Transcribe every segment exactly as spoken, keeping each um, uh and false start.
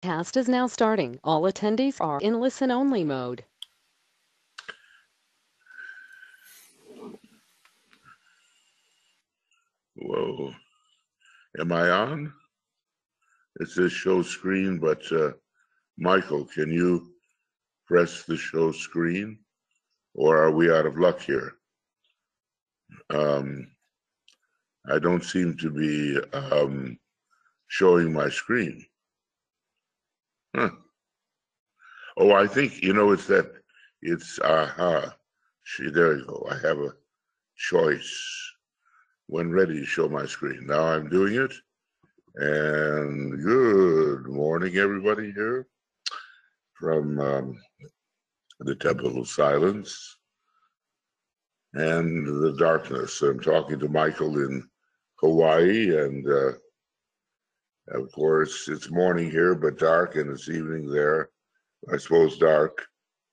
Cast is now starting. All attendees are in listen-only mode. Whoa. Am I on? It says show screen, but uh, Michael, can you press the show screen? Or are we out of luck here? Um, I don't seem to be um, showing my screen. Huh. Oh, I think, you know, it's that, it's, aha. See, there you go. I have a choice when ready to show my screen. Now I'm doing it. And good morning, everybody here from um, the Temple of Silence and the darkness. I'm talking to Michael in Hawaii, and uh, of course, it's morning here, but dark, and it's evening there. I suppose dark.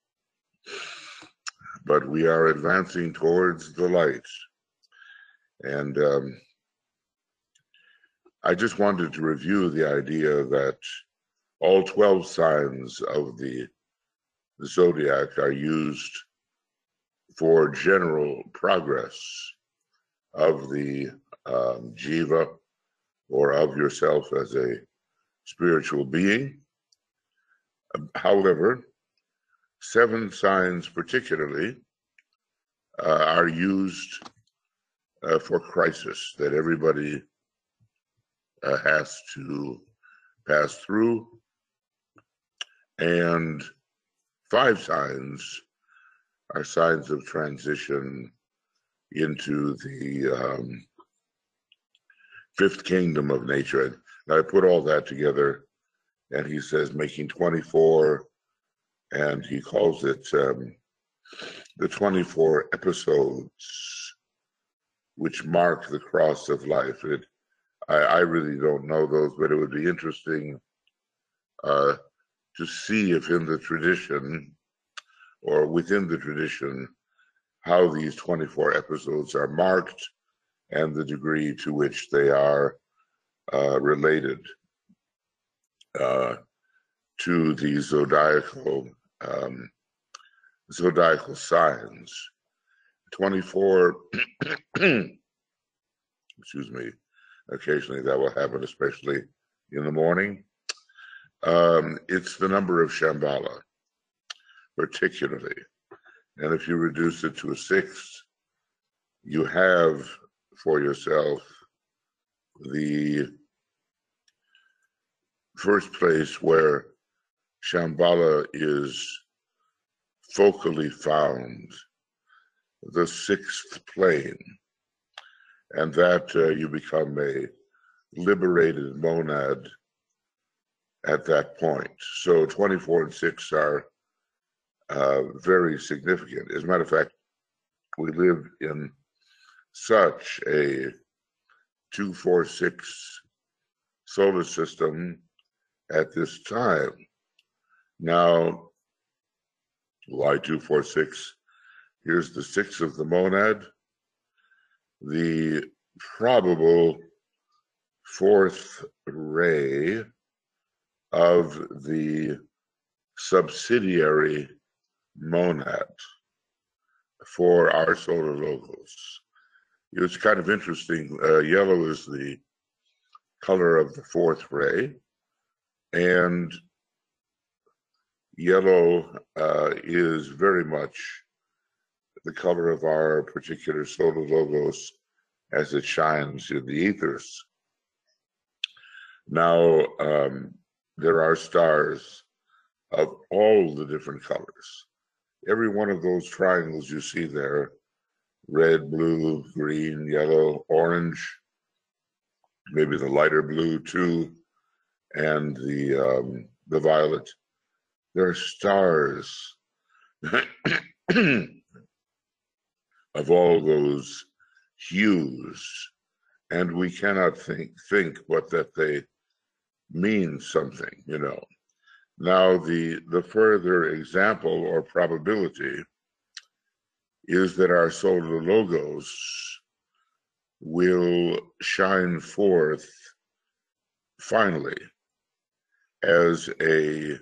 But we are advancing towards the light. And um, I just wanted to review the idea that all twelve signs of the, the zodiac are used for general progress of the um, jiva, or of yourself as a spiritual being. However, seven signs particularly uh, are used uh, for crisis that everybody uh, has to pass through, and five signs are signs of transition into the um, fifth kingdom of nature. And I put all that together, and he says making twenty-four, and he calls it um, the twenty-four episodes which mark the cross of life. It, I, I really don't know those, but it would be interesting uh, to see if in the tradition, or within the tradition, how these twenty-four episodes are marked and the degree to which they are uh, related uh, to the zodiacal um, zodiacal signs. twenty-four, excuse me, occasionally that will happen, especially in the morning. Um, it's the number of Shambhala, particularly. And if you reduce it to a sixth, you have for yourself the first place where Shambhala is focally found, the sixth plane, and that uh, you become a liberated monad at that point. So twenty-four and six are uh, very significant. As a matter of fact, we live in such a two four six solar system at this time. Now, why two four six? Here's the six of the monad. The probable fourth ray of the subsidiary monad for our solar logos. It's kind of interesting. Uh, yellow is the color of the fourth ray, and yellow uh, is very much the color of our particular solar logos as it shines in the ethers. Now, um, there are stars of all the different colors. Every one of those triangles you see there, red, blue, green, yellow, orange, maybe the lighter blue too, and the um, the violet. There are stars of all those hues, and we cannot think think but that they mean something, you know. Now, the the further example or probability is that our solar logos will shine forth finally as a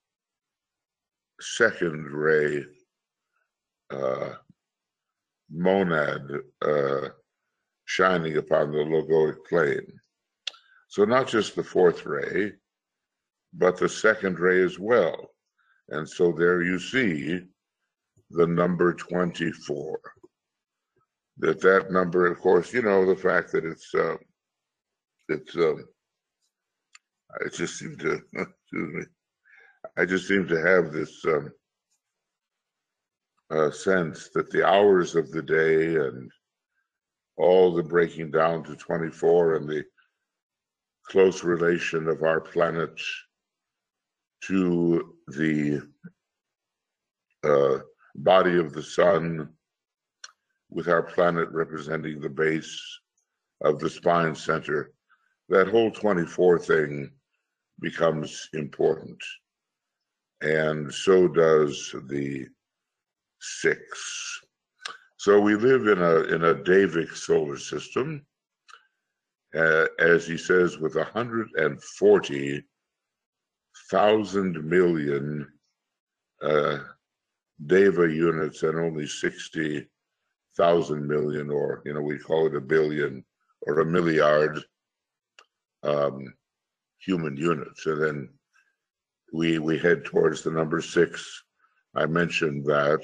second ray uh, monad uh, shining upon the logoic plane. So not just the fourth ray, but the second ray as well. And so there you see the number twenty-four. That that number, of course, you know, the fact that it's, uh, it's, um, I just seem to, excuse me, I just seem to have this um, uh, sense that the hours of the day and all the breaking down to twenty-four and the close relation of our planet to the uh, body of the sun, with our planet representing the base of the spine center, that whole twenty-four thing becomes important. And so does the six. So we live in a in a Davic solar system, uh, as he says, with one hundred forty thousand million uh, Deva units and only sixty thousand million, or, you know, we call it a billion or a milliard um, human units. And then we we head towards the number six. I mentioned that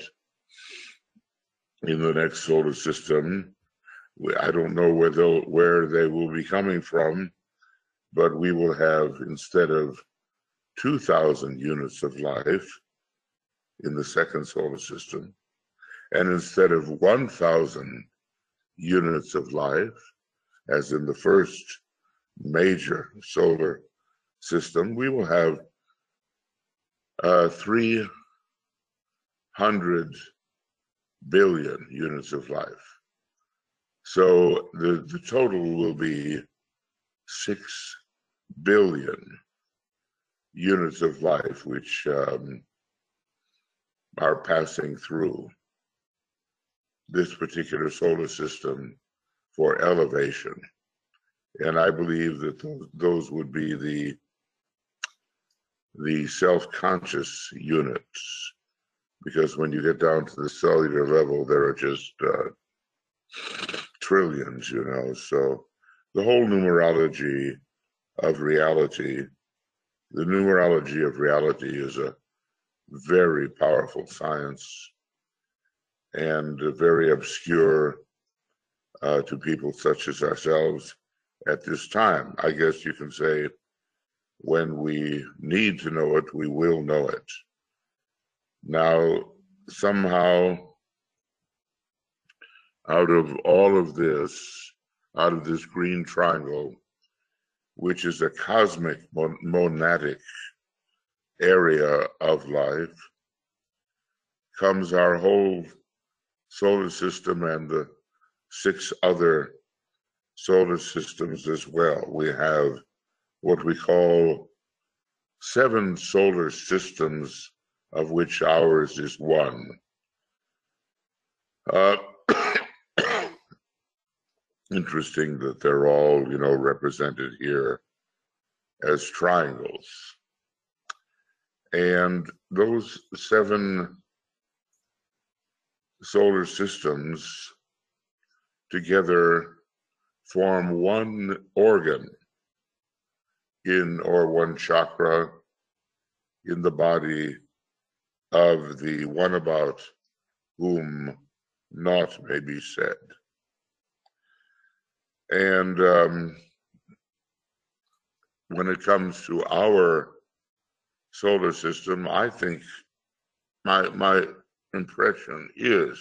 in the next solar system, I don't know where they'll, where they will be coming from, but we will have, instead of two thousand units of life in the second solar system, and instead of one thousand units of life, as in the first major solar system, we will have uh, three hundred billion units of life. So the, the total will be six billion units of life, which um, are passing through this particular solar system for elevation. And I believe that those, those would be the, the self-conscious units, because when you get down to the cellular level, there are just uh, trillions, you know. So the whole numerology of reality, the numerology of reality is a very powerful science, and very obscure uh, to people such as ourselves at this time. I guess you can say when we need to know it, we will know it. Now, somehow, out of all of this, out of this green triangle, which is a cosmic mon monadic area of life, comes our whole solar system and the six other solar systems as well. We have what we call seven solar systems, of which ours is one. Uh, interesting that they're all, you know, represented here as triangles. And those seven solar systems together form one organ in, or one chakra in the body of the one about whom naught may be said. And um, when it comes to our solar system, I think my my impression is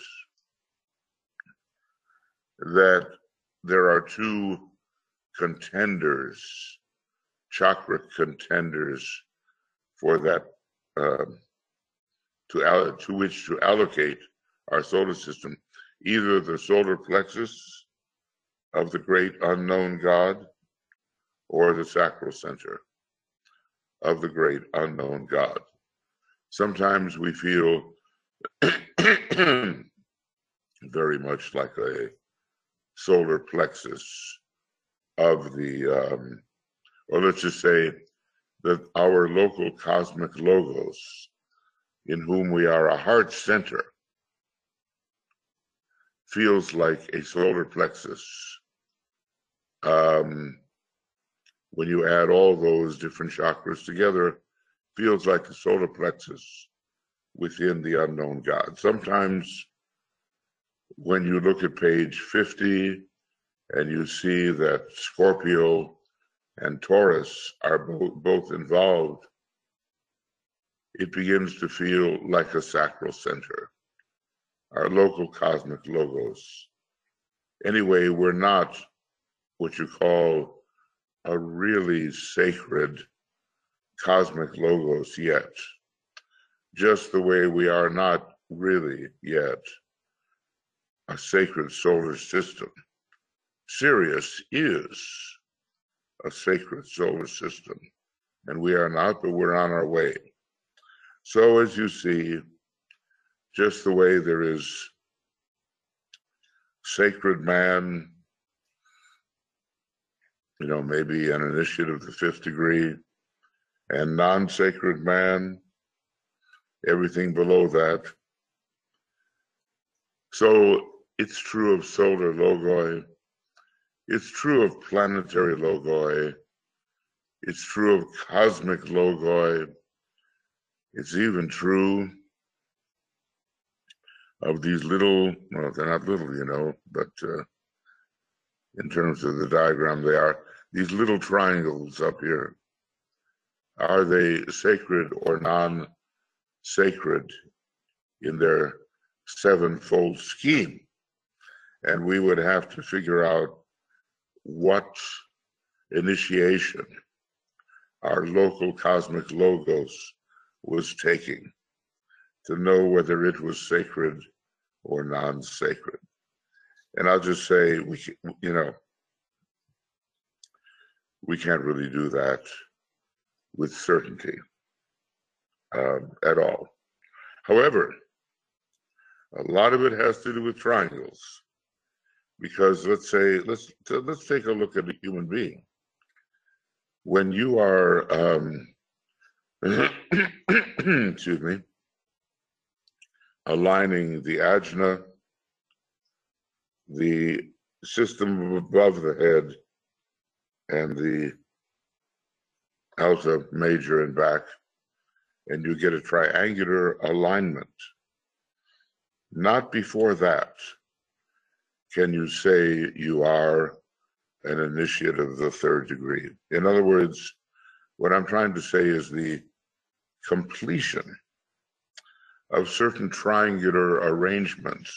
that there are two contenders, chakra contenders, for that uh, to to which to allocate our solar system, either the solar plexus of the great unknown God, or the sacral center of the great unknown God. Sometimes we feel very much like a solar plexus of the, um, or let's just say that our local cosmic logos, in whom we are a heart center, feels like a solar plexus. Um, when you add all those different chakras together, feels like a solar plexus within the unknown God. Sometimes when you look at page fifty and you see that Scorpio and Taurus are both, both involved, it begins to feel like a sacral center, our local cosmic logos. Anyway, we're not what you call a really sacred cosmic logos yet, just the way we are not really yet a sacred solar system. Sirius is a sacred solar system, and we are not, but we're on our way. So as you see, just the way there is sacred man, you know, maybe an initiate of the fifth degree, and non-sacred man, everything below that. So it's true of solar logoi, it's true of planetary logoi, it's true of cosmic logoi, it's even true of these little, well, they're not little, you know, but uh, in terms of the diagram, they are these little triangles up here. Are they sacred or non-sacred in their sevenfold scheme? And we would have to figure out what initiation our local cosmic logos was taking to know whether it was sacred or non-sacred. And I'll just say, we, you know, we can't really do that with certainty um, at all. However, a lot of it has to do with triangles, because let's say, let's let's take a look at a human being. When you are, um, excuse me, aligning the ajna, the system above the head, and the alta, major, and back, and you get a triangular alignment. Not before that can you say you are an initiate of the third degree. In other words, what I'm trying to say is the completion of certain triangular arrangements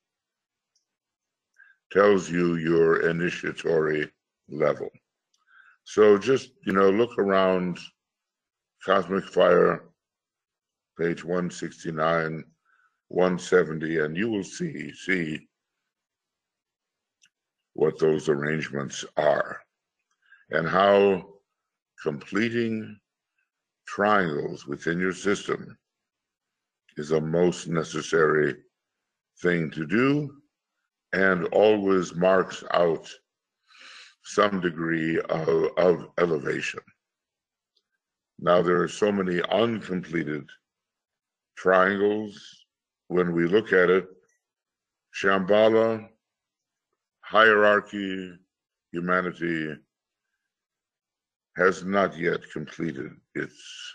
tells you your initiatory level. So just, you know, look around Cosmic Fire, page one sixty-nine, one seventy, and you will see, see what those arrangements are and how completing triangles within your system is a most necessary thing to do and always marks out some degree of, of elevation. Now, there are so many uncompleted triangles. When we look at it, Shambhala, hierarchy, humanity has not yet completed its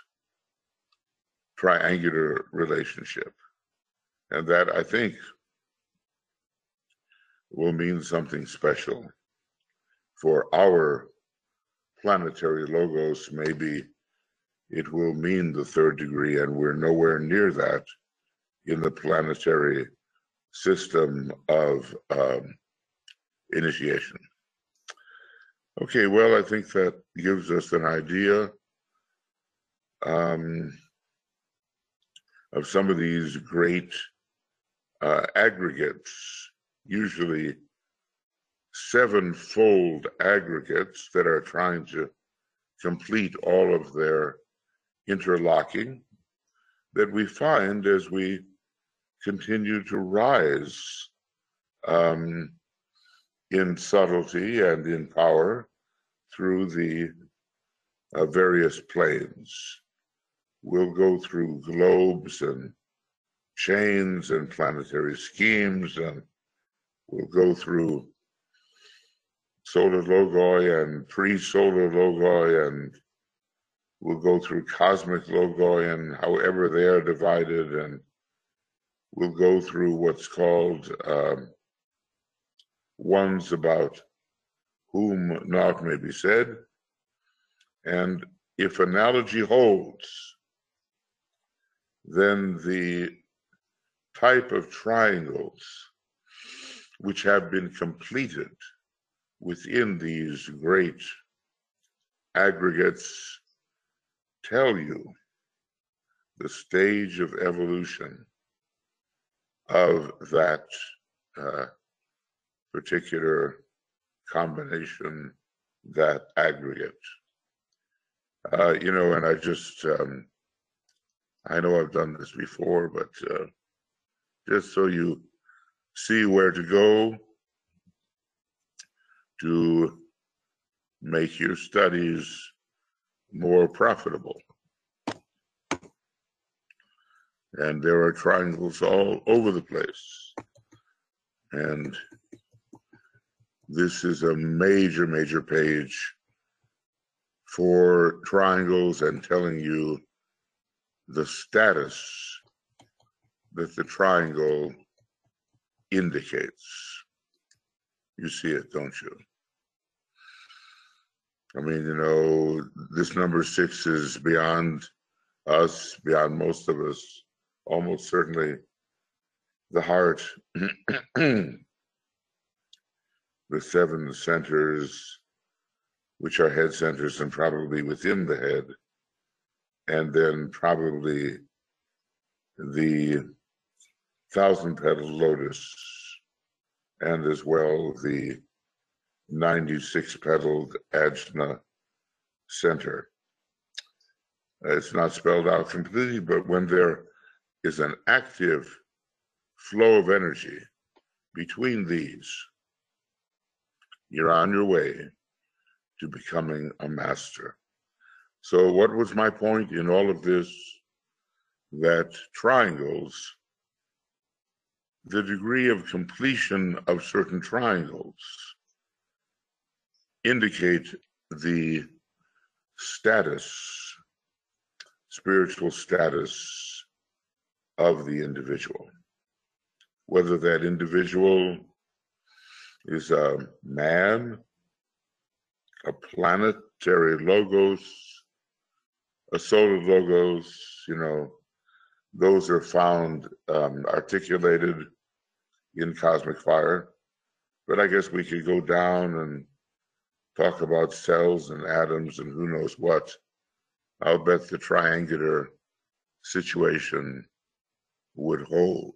triangular relationship. And that, I think, will mean something special for our planetary logos. Maybe it will mean the third degree, and we're nowhere near that in the planetary system of um, initiation. Okay, well, I think that gives us an idea um, of some of these great uh, aggregates, usually sevenfold aggregates that are trying to complete all of their interlocking, that we find as we continue to rise um, in subtlety and in power through the uh, various planes. We'll go through globes and chains and planetary schemes, and we'll go through solar logoi and pre-solar logoi, and we'll go through cosmic logoi and however they are divided, and we'll go through what's called um, ones about whom naught may be said. And if analogy holds, then the type of triangles which have been completed within these great aggregates tell you the stage of evolution of that uh, particular combination, that aggregate. Uh, you know, and I just, um, I know I've done this before, but uh, just so you see where to go to make your studies more profitable. And there are triangles all over the place. And this is a major, major page for triangles and telling you the status that the triangle indicates. You see it, don't you? I mean, you know, this number six is beyond us, beyond most of us, almost certainly the heart. The seven centers, which are head centers and probably within the head, and then probably the thousand petal lotus, and as well the ninety-six petaled Ajna center. It's not spelled out completely, but when there is an active flow of energy between these, you're on your way to becoming a master. So what was my point in all of this? That triangles, the degree of completion of certain triangles indicate the status, spiritual status of the individual. Whether that individual is a man, a planetary logos, a solar logos, you know, those are found um, articulated in cosmic fire. But I guess we could go down and talk about cells and atoms and who knows what. I'll bet the triangular situation would hold.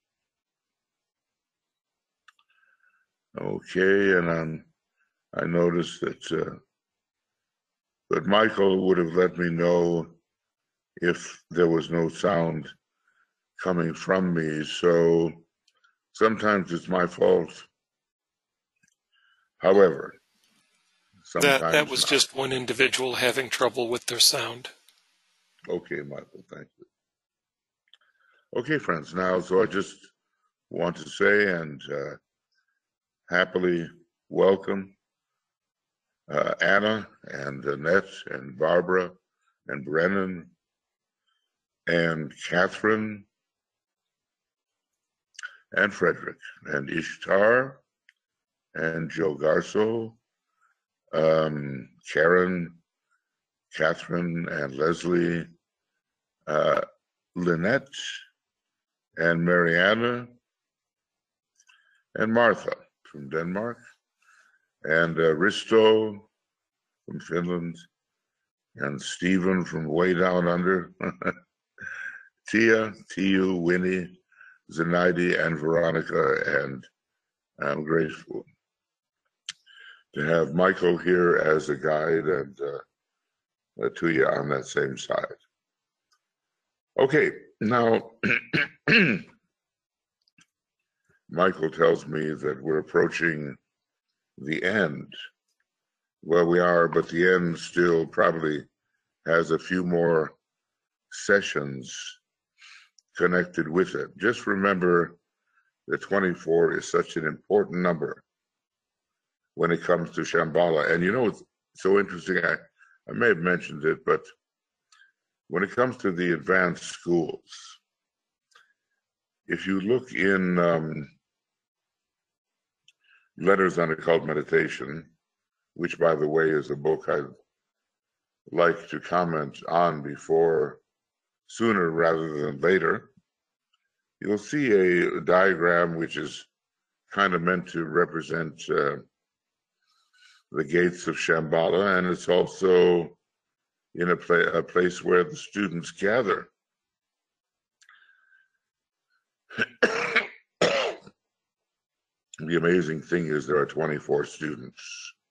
Okay, and I'm, I noticed that, uh, but Michael would have let me know if there was no sound coming from me, so sometimes it's my fault. However, sometimes That, that was not. just one individual having trouble with their sound. Okay, Michael, thank you. Okay, friends, now, so I just want to say and uh, happily welcome uh, Anna and Annette and Barbara and Brennan and Catherine and Frederick and Ishtar and Joe Garso, um, Karen, Catherine and Leslie, uh, Lynette and Mariana and Martha from Denmark, and uh, Risto from Finland, and Stephen from way down under, Tia, Tiu, Winnie, Zenaidi, and Veronica, and I'm grateful to have Michael here as a guide and uh, to you on that same side. Okay, now Michael tells me that we're approaching the end. Well, we are, but the end still probably has a few more sessions connected with it. Just remember that twenty-four is such an important number when it comes to Shambhala. And you know, it's so interesting, I, I may have mentioned it, but when it comes to the advanced schools, if you look in um, Letters on Occult Meditation, which, by the way, is a book I'd like to comment on before, sooner rather than later, you'll see a diagram which is kind of meant to represent uh, the gates of Shambhala, and it's also in a, pla a place where the students gather. The amazing thing is there are twenty-four students,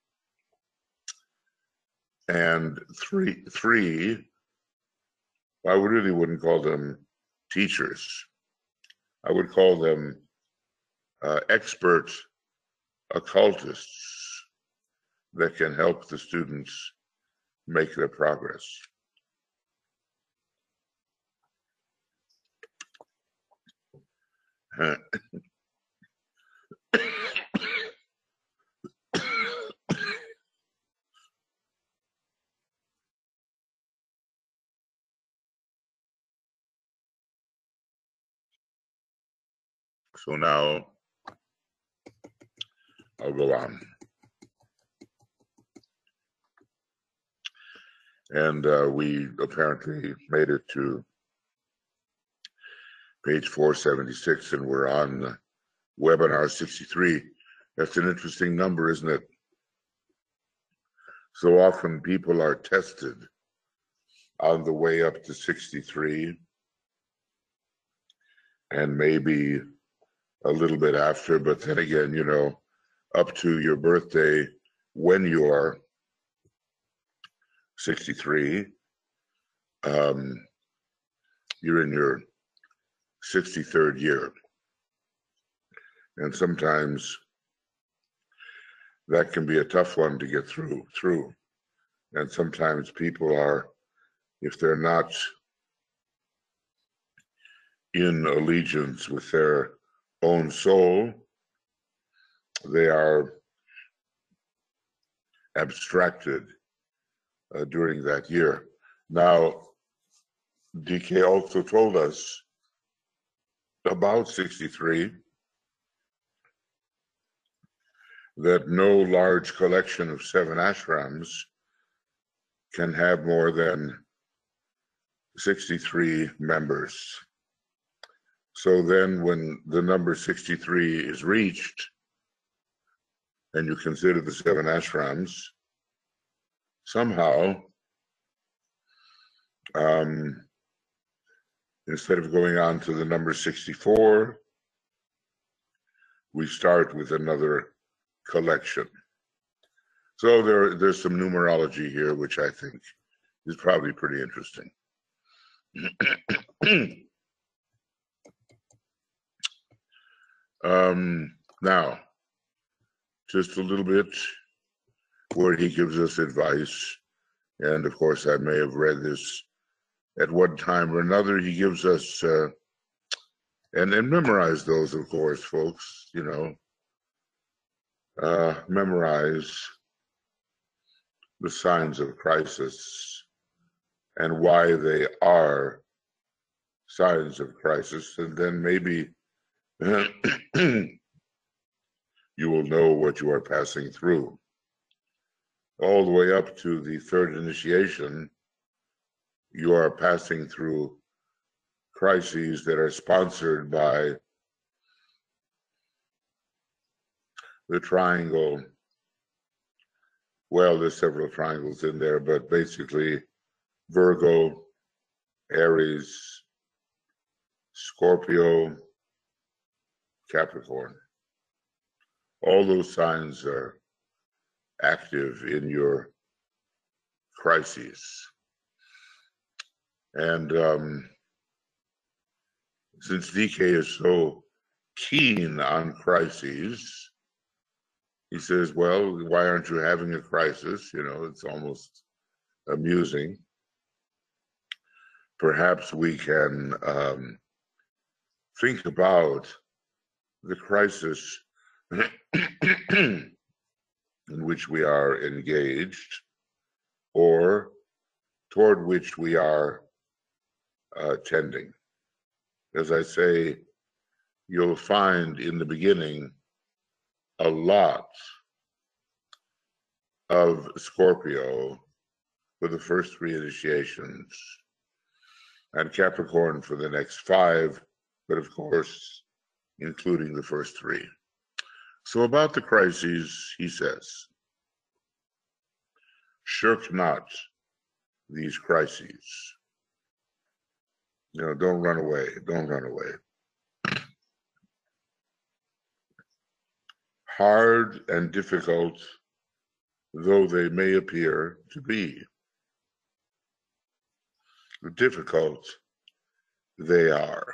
and three, three, I really wouldn't call them teachers. I would call them uh, expert occultists that can help the students make their progress. So now I'll go on. And uh, we apparently made it to page four seventy-six, and we're on webinar sixty-three. That's an interesting number, isn't it? So often people are tested on the way up to sixty-three, and maybe a little bit after, but then again, you know, up to your birthday, when you are sixty-three, um, you're in your sixty-third year. And sometimes that can be a tough one to get through, through. And sometimes people are, if they're not in allegiance with their own soul, they are abstracted uh, during that year. Now, D K also told us about sixty-three that no large collection of seven ashrams can have more than sixty-three members. So then when the number sixty-three is reached, and you consider the seven ashrams, somehow, um, instead of going on to the number sixty-four, we start with another collection. So there, there's some numerology here, which I think is probably pretty interesting. um, now, just a little bit where he gives us advice, and of course I may have read this at one time or another. He gives us, uh, and, and memorize those, of course, folks, you know, uh, memorize the signs of crisis and why they are signs of crisis, and then maybe you will know what you are passing through. All the way up to the third initiation, you are passing through crises that are sponsored by the triangle. Well, there's several triangles in there, but basically Virgo, Aries, Scorpio, Capricorn. All those signs are active in your crises. And um, since D K is so keen on crises, he says, well, why aren't you having a crisis? You know, it's almost amusing. perhaps we can um, think about the crisis in which we are engaged, or toward which we are uh, tending. As I say, you'll find in the beginning a lot of Scorpio for the first three initiations, and Capricorn for the next five, but of course, including the first three. So about the crises, he says, shirk not these crises. You know, don't run away, don't run away. Hard and difficult though they may appear to be, difficult they are.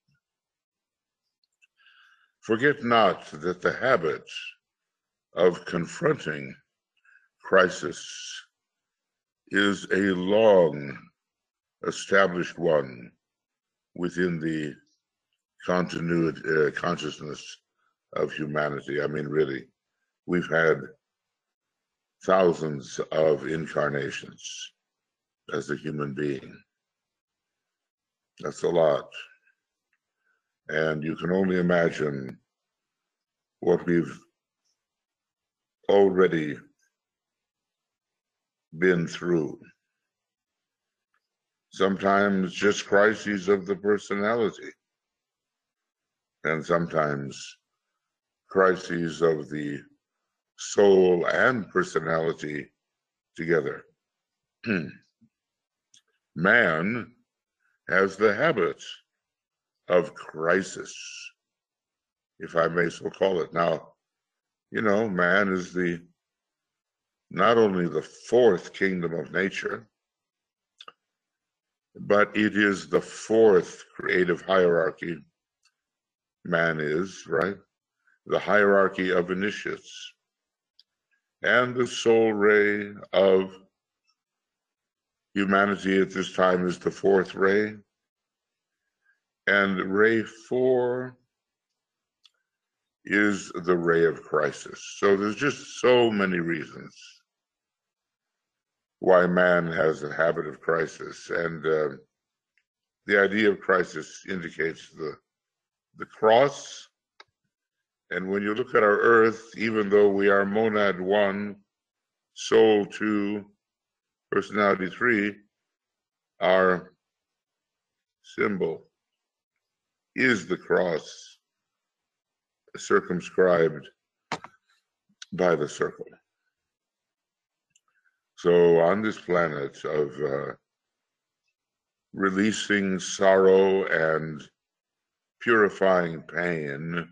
Forget not that the habit of confronting crisis is a long established one within the continuity, uh, consciousness of humanity. I mean, really, we've had thousands of incarnations as a human being. That's a lot. And you can only imagine what we've already been through. Sometimes just crises of the personality, and sometimes crises of the soul and personality together. Man has the habit of crisis, if I may so call it. Now, you know, man is the not only the fourth kingdom of nature, but it is the fourth creative hierarchy. Man is, right? The hierarchy of initiates, and the soul ray of humanity at this time is the fourth ray. And ray four is the ray of crisis. So there's just so many reasons why man has a habit of crisis. And uh, the idea of crisis indicates the, the cross. And when you look at our earth, even though we are monad one, soul two, personality three, our symbol is the cross, circumscribed by the circle. So on this planet of uh, releasing sorrow and purifying pain,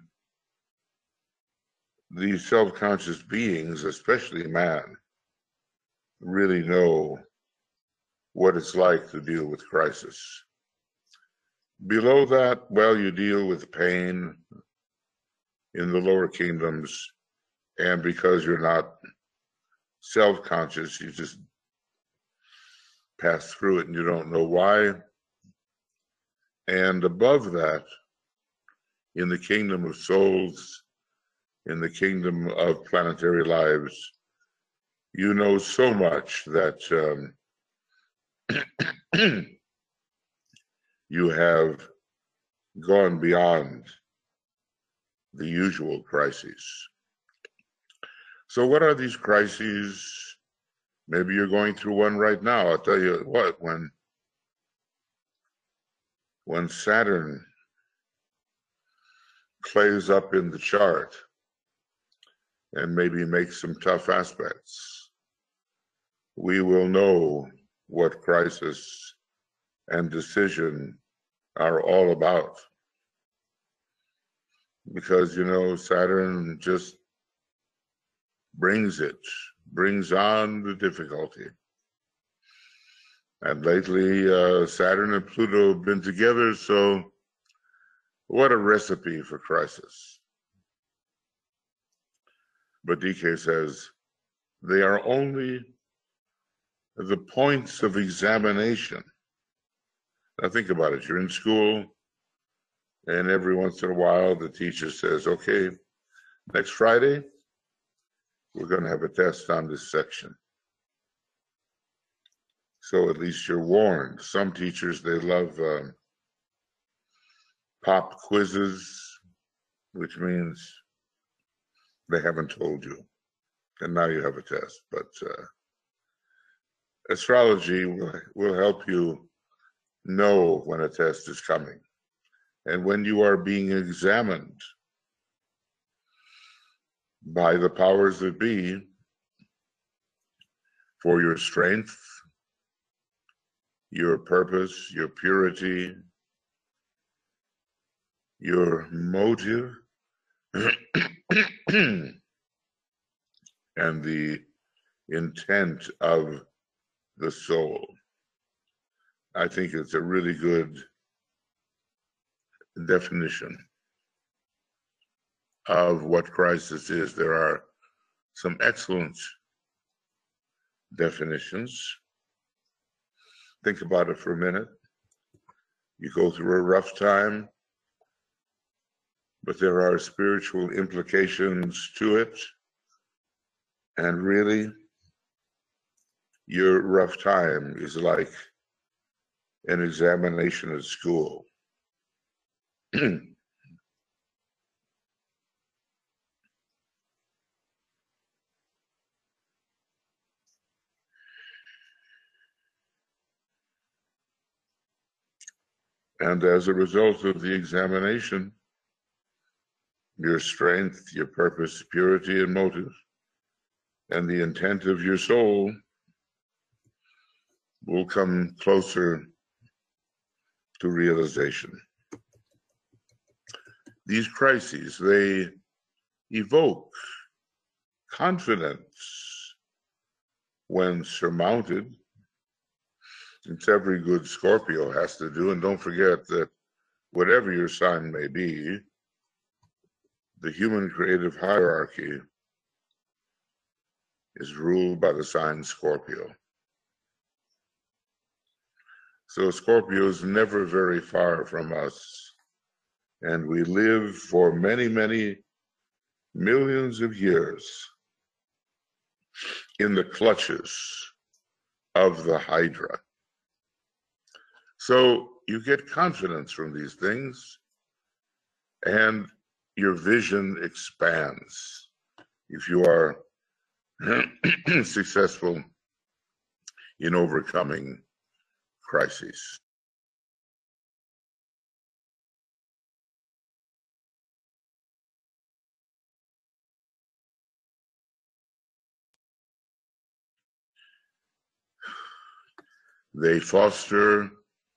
these self-conscious beings, especially man, really know what it's like to deal with crisis. Below that, well, you deal with pain in the lower kingdoms, and because you're not self-conscious, you just pass through it and you don't know why. And above that, in the kingdom of souls, in the kingdom of planetary lives, you know so much that um, you have gone beyond the usual crises. So what are these crises? Maybe you're going through one right now. I'll tell you what, when, when Saturn plays up in the chart and maybe makes some tough aspects, we will know what crisis and decision are all about. Because, you know, Saturn just brings it, brings on the difficulty. And lately, uh, Saturn and Pluto have been together, so what a recipe for crisis. But D K says, they are only the points of examination Now think about it. You're in school, and every once in a while the teacher says, okay, next Friday, we're going to have a test on this section. So at least you're warned. Some teachers, they love um, pop quizzes, which means they haven't told you. And now you have a test. But uh, astrology will, will help you know when a test is coming. And when you are being examined by the powers that be for your strength, your purpose, your purity, your motive, and the intent of the soul. I think it's a really good definition of what crisis is. There are some excellent definitions. Think about it for a minute. You go through a rough time, but there are spiritual implications to it. And really, your rough time is like an examination at school. And as a result of the examination, your strength, your purpose, purity, and motive, and the intent of your soul will come closer to realization. These crises, they evoke confidence when surmounted. It's every good Scorpio has to do. And don't forget that whatever your sign may be, the human creative hierarchy is ruled by the sign Scorpio. So Scorpio is never very far from us. And we live for many, many millions of years in the clutches of the Hydra. So you get confidence from these things, and your vision expands if you are successful in overcoming crises. They foster,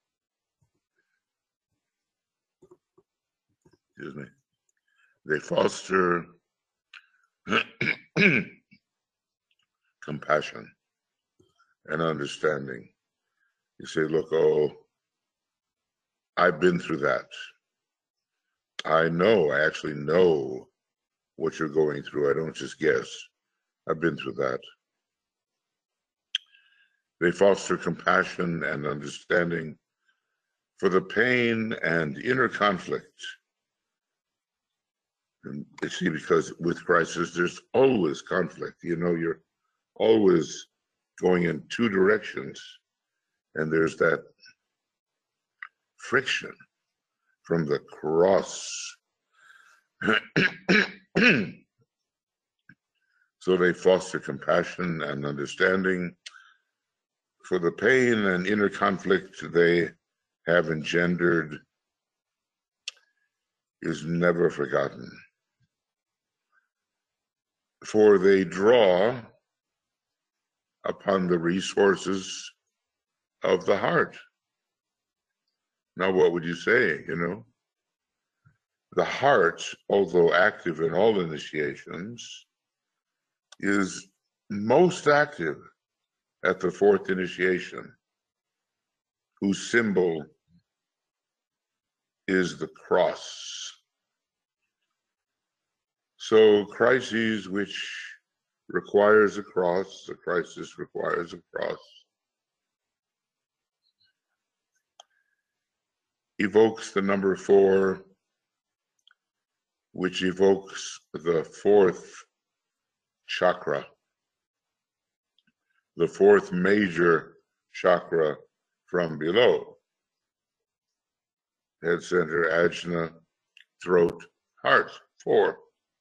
excuse me, they foster compassion and understanding. You say, look, oh, I've been through that. I know, I actually know what you're going through. I don't just guess. I've been through that. They foster compassion and understanding for the pain and inner conflict. And you see, because with crisis, there's always conflict. You know, you're always going in two directions, and there's that friction from the cross. So they foster compassion and understanding for the pain and inner conflict they have engendered is never forgotten. For they draw upon the resources of the heart. Now, what would you say, you know? The heart, although active in all initiations, is most active at the fourth initiation, whose symbol is the cross. So crises which requires a cross, the crisis requires a cross. evokes the number four, which evokes the fourth chakra, the fourth major chakra from below. Head center, ajna, throat, heart, four.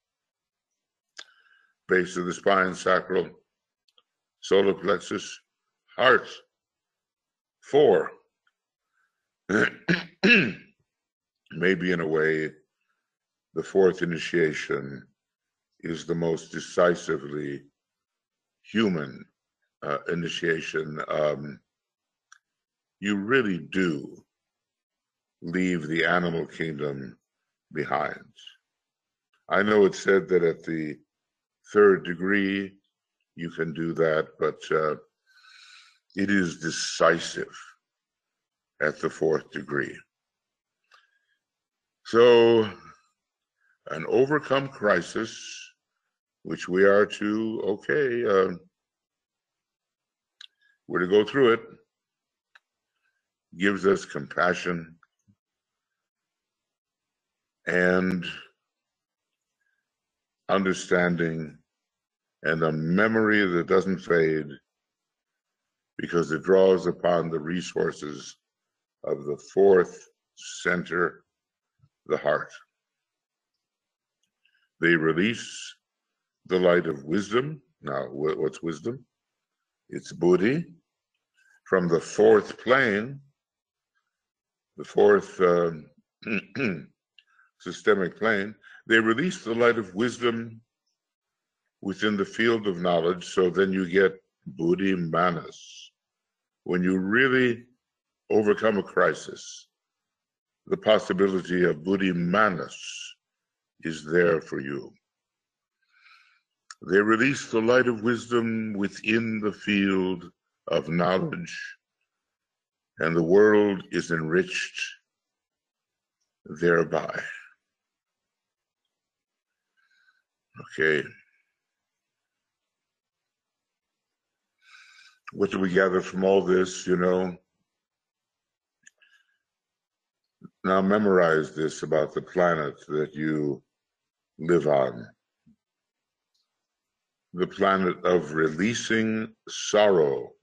Base of the spine, sacral, solar plexus, heart, four. Maybe in a way, the fourth initiation is the most decisively human uh, initiation. Um, you really do leave the animal kingdom behind. I know it's said that at the third degree you can do that, but uh, it is decisive at the fourth degree. So, an overcome crisis, which we are to, okay, uh, we're to go through it, gives us compassion and understanding and a memory that doesn't fade, because it draws upon the resources of the fourth center, the heart. They release the light of wisdom. Now, what's wisdom? It's buddhi. From the fourth plane, the fourth uh, systemic plane, they release the light of wisdom within the field of knowledge, so then you get buddhi manas. When you really overcome a crisis, the possibility of buddhi manas is there for you. They release the light of wisdom within the field of knowledge, and the world is enriched thereby. Okay. What do we gather from all this, you know? Now memorize this about the planet that you live on. The planet of releasing sorrow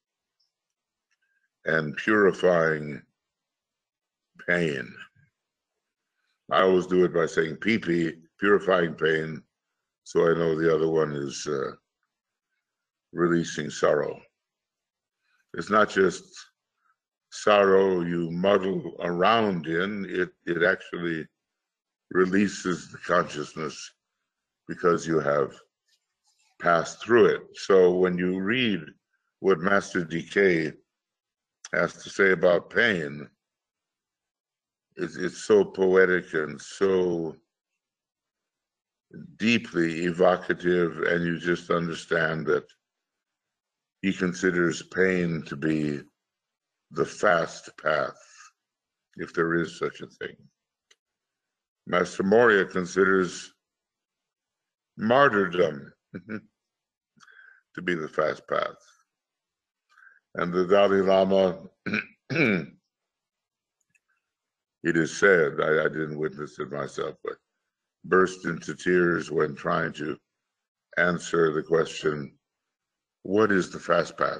and purifying pain. I always do it by saying P P, purifying pain, so I know the other one is uh, releasing sorrow. It's not just sorrow you muddle around in, it, it actually releases the consciousness because you have passed through it. So when you read what Master D K has to say about pain, it's, it's so poetic and so deeply evocative, and you just understand that he considers pain to be the fast path, if there is such a thing. Master Moria considers martyrdom to be the fast path. And the Dalai Lama, it is said, I, I didn't witness it myself, but burst into tears when trying to answer the question, what is the fast path?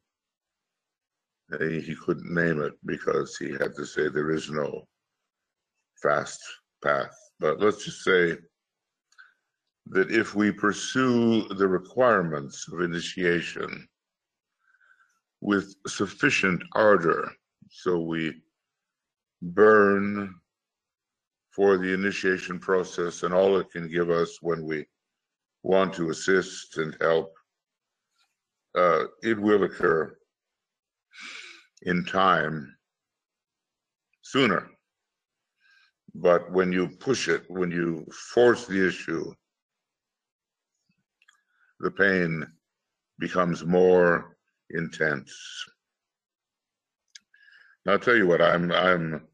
And he couldn't name it because he had to say there is no fast path. But let's just say that if we pursue the requirements of initiation with sufficient ardor, so we burn for the initiation process and all it can give us when we want to assist and help, uh, it will occur in time sooner. But when you push it, when you force the issue, the pain becomes more intense. Now, I'll tell you what, I'm, I'm,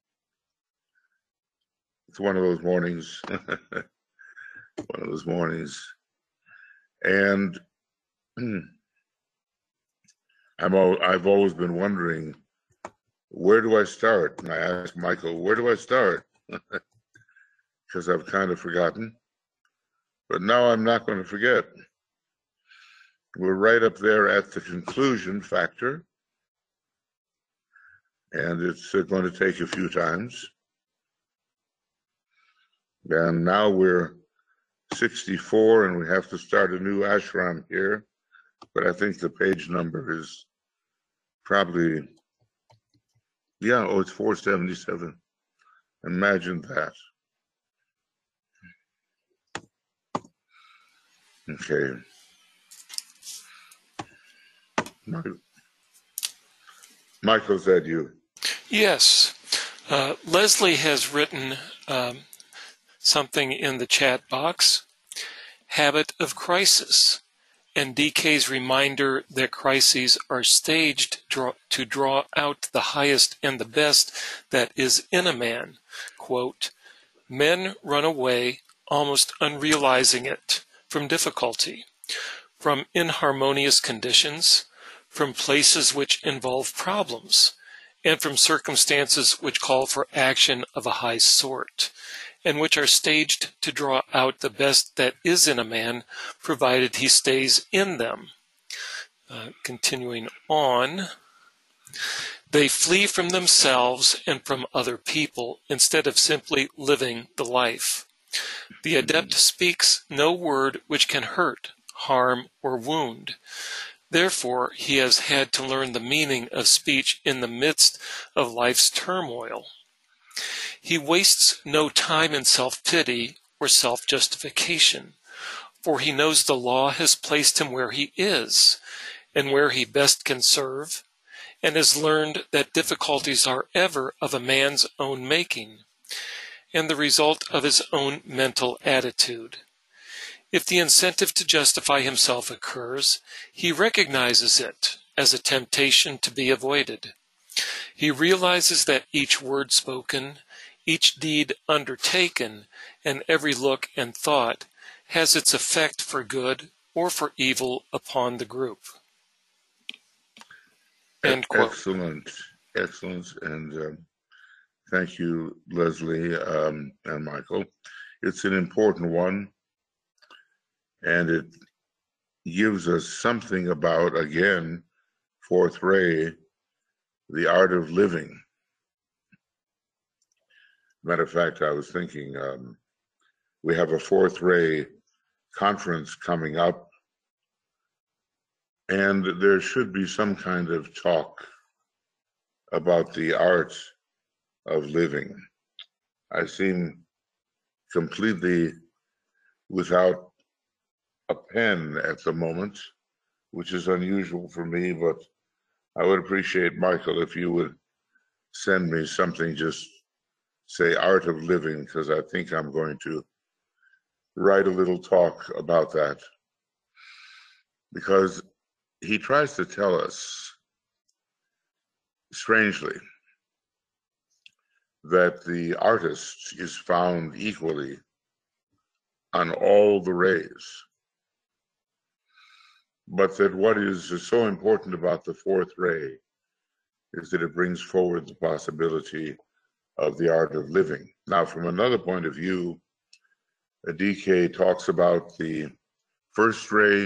it's one of those mornings, one of those mornings, and I'm, I've always been wondering where do I start? And I asked Michael, where do I start? Because I've kind of forgotten. But now I'm not going to forget. We're right up there at the conclusion factor. And it's uh, going to take a few times. And now we're sixty-four, and we have to start a new ashram here. But I think the page number is probably, yeah, oh, it's four seventy-seven. Imagine that. Okay. Michael said you. Yes. Uh, Leslie has written um, something in the chat box. Habit of crisis. And D K's reminder that crises are staged draw, to draw out the highest and the best that is in a man. Quote, men run away, almost unrealizing it, from difficulty, from inharmonious conditions, from places which involve problems, and from circumstances which call for action of a high sort, and which are staged to draw out the best that is in a man, provided he stays in them. Uh, continuing on, they flee from themselves and from other people instead of simply living the life. The adept speaks no word which can hurt, harm, or wound. Therefore, he has had to learn the meaning of speech in the midst of life's turmoil. He wastes no time in self-pity or self-justification, for he knows the law has placed him where he is and where he best can serve, and has learned that difficulties are ever of a man's own making and the result of his own mental attitude. If the incentive to justify himself occurs, he recognizes it as a temptation to be avoided. He realizes that each word spoken, each deed undertaken, and every look and thought has its effect for good or for evil upon the group. End quote. Excellent, excellent, and um, thank you, Leslie um, and Michael. It's an important one, and it gives us something about, again, fourth ray, the art of living. Matter of fact, I was thinking um, we have a fourth ray conference coming up, and there should be some kind of talk about the art of living. I seem completely without a pen at the moment, which is unusual for me, but I would appreciate, Michael, if you would send me something, just say art of living, because I think I'm going to write a little talk about that. Because he tries to tell us, strangely, that the artist is found equally on all the rays. But that what is so important about the fourth ray is that it brings forward the possibility of the art of living. Now, from another point of view, D K talks about the first ray,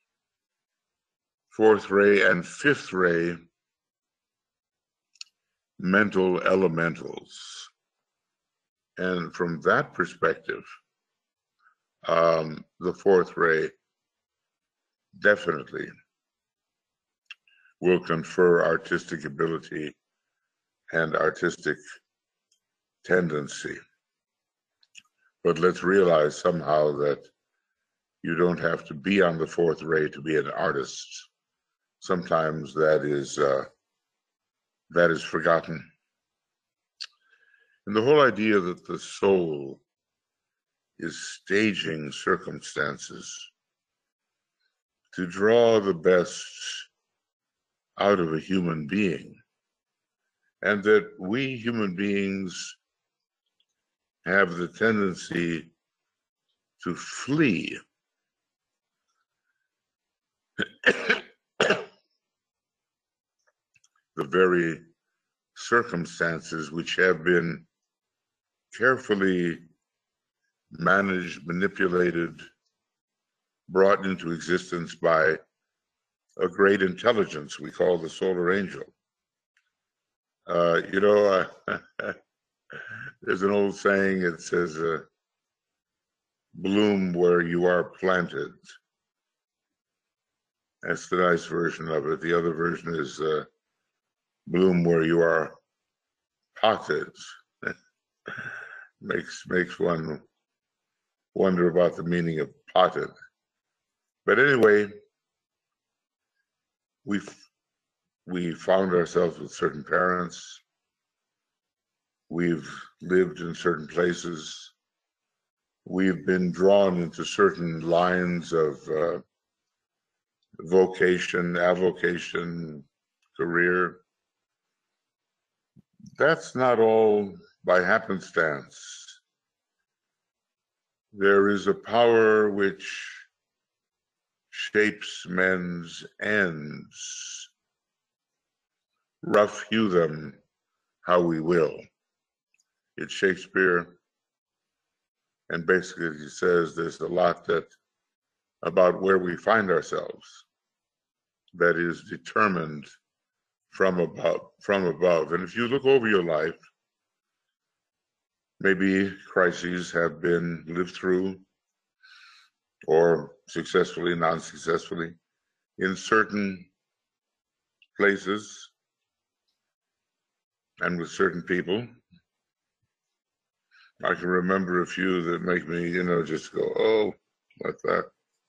fourth ray, and fifth ray mental elementals. And from that perspective, um, the fourth ray definitely will confer artistic ability and artistic tendency. But let's realize somehow that you don't have to be on the fourth ray to be an artist. Sometimes that is uh, that is forgotten. And the whole idea that the soul is staging circumstances to draw the best out of a human being, and that we human beings have the tendency to flee the very circumstances which have been carefully managed, manipulated, brought into existence by a great intelligence we call the solar angel. Uh, you know, uh, there's an old saying, it says, uh, bloom where you are planted. That's the nice version of it. The other version is uh, bloom where you are potted. makes makes one wonder about the meaning of potted. But anyway, we we found ourselves with certain parents. We've lived in certain places. We've been drawn into certain lines of uh, vocation, avocation, career. That's not all by happenstance. There is a power which shapes men's ends, rough hew them how we will. It's Shakespeare, and basically he says there's a lot that about where we find ourselves that is determined from above, from above. And if you look over your life, maybe crises have been lived through, or successfully, non-successfully, in certain places and with certain people. I can remember a few that make me, you know, just go, oh, like that.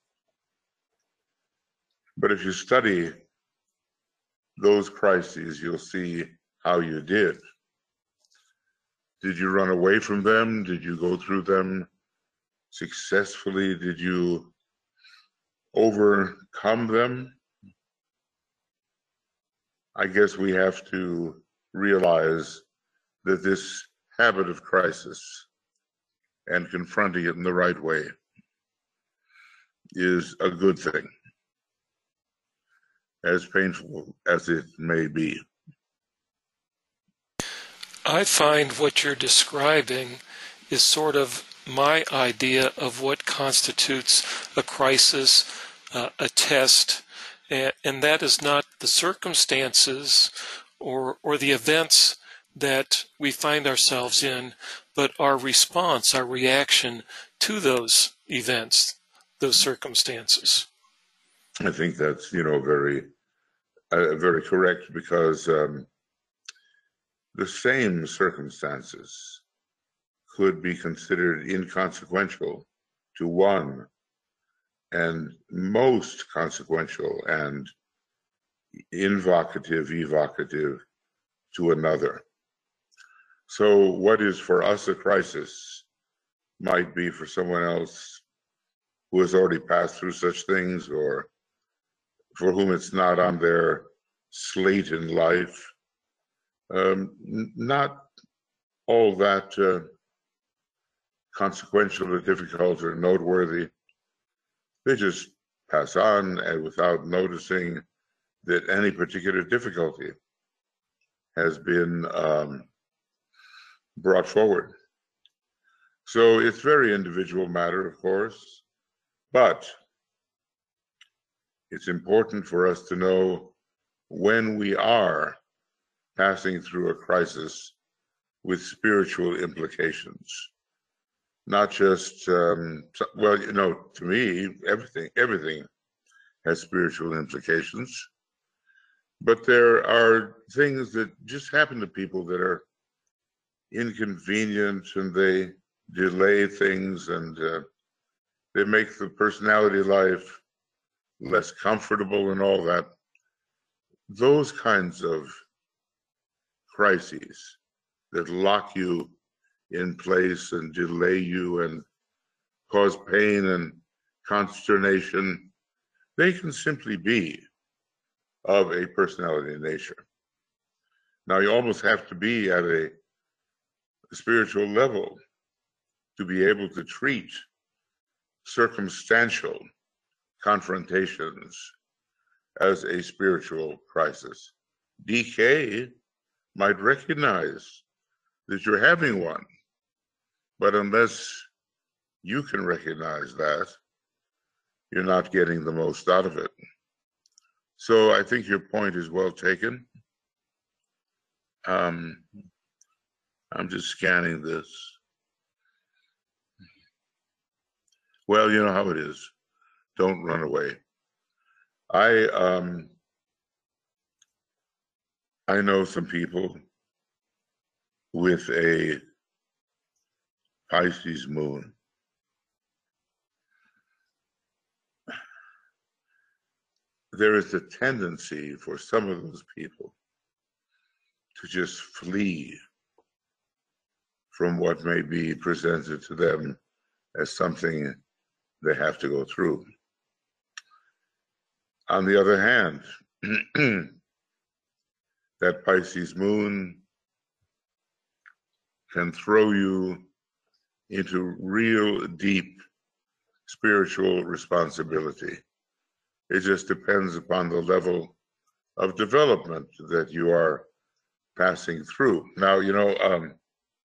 But if you study those crises, you'll see how you did. Did you run away from them? Did you go through them successfully? Did you overcome them? I guess we have to realize that this habit of crisis and confronting it in the right way is a good thing, as painful as it may be. I find what you're describing is sort of my idea of what constitutes a crisis, uh, a test, and, and that is not the circumstances or or the events that we find ourselves in, but our response, our reaction to those events, those circumstances. I think that's, you know, very, uh, very correct, because um, the same circumstances could be considered inconsequential to one and most consequential and invocative, evocative to another. So what is for us a crisis might be for someone else who has already passed through such things, or for whom it's not on their slate in life. Um, not all that uh, consequential or difficult or noteworthy. They just pass on, and without noticing that any particular difficulty has been um, brought forward. So it's very individual matter, of course, but it's important for us to know when we are passing through a crisis with spiritual implications. Not just, um, well, you know, to me, everything, everything has spiritual implications, but there are things that just happen to people that are inconvenient, and they delay things, and uh, they make the personality life less comfortable and all that. Those kinds of crises that lock you in place and delay you and cause pain and consternation, they can simply be of a personality nature. Now, you almost have to be at a spiritual level to be able to treat circumstantial confrontations as a spiritual crisis. Decay might recognize that you're having one. But unless you can recognize that, you're not getting the most out of it. So I think your point is well taken. Um, I'm just scanning this. Well, you know how it is. Don't run away. I um, I know some people with a Pisces moon. There is a tendency for some of those people to just flee from what may be presented to them as something they have to go through. On the other hand, that Pisces moon can throw you into real deep spiritual responsibility. It just depends upon the level of development that you are passing through. Now, you know, um,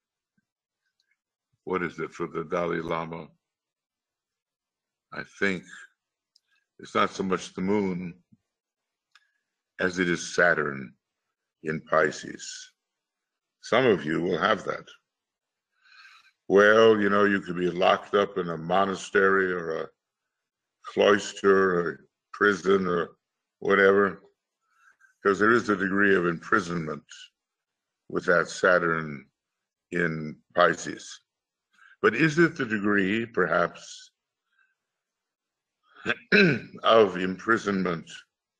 what is it for the Dalai Lama? I think it's not so much the moon as it is Saturn in Pisces. Some of you will have that. Well, you know, you could be locked up in a monastery or a cloister or prison or whatever, because there is a degree of imprisonment with that Saturn in Pisces. But is it the degree, perhaps, of imprisonment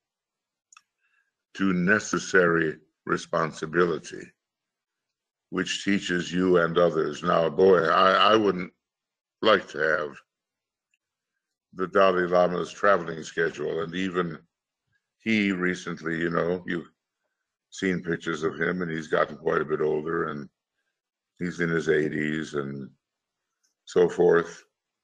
to necessary responsibility, which teaches you and others? Now, boy, I, I wouldn't like to have the Dalai Lama's traveling schedule, and even he recently, you know, you've seen pictures of him, and he's gotten quite a bit older, and he's in his eighties and so forth.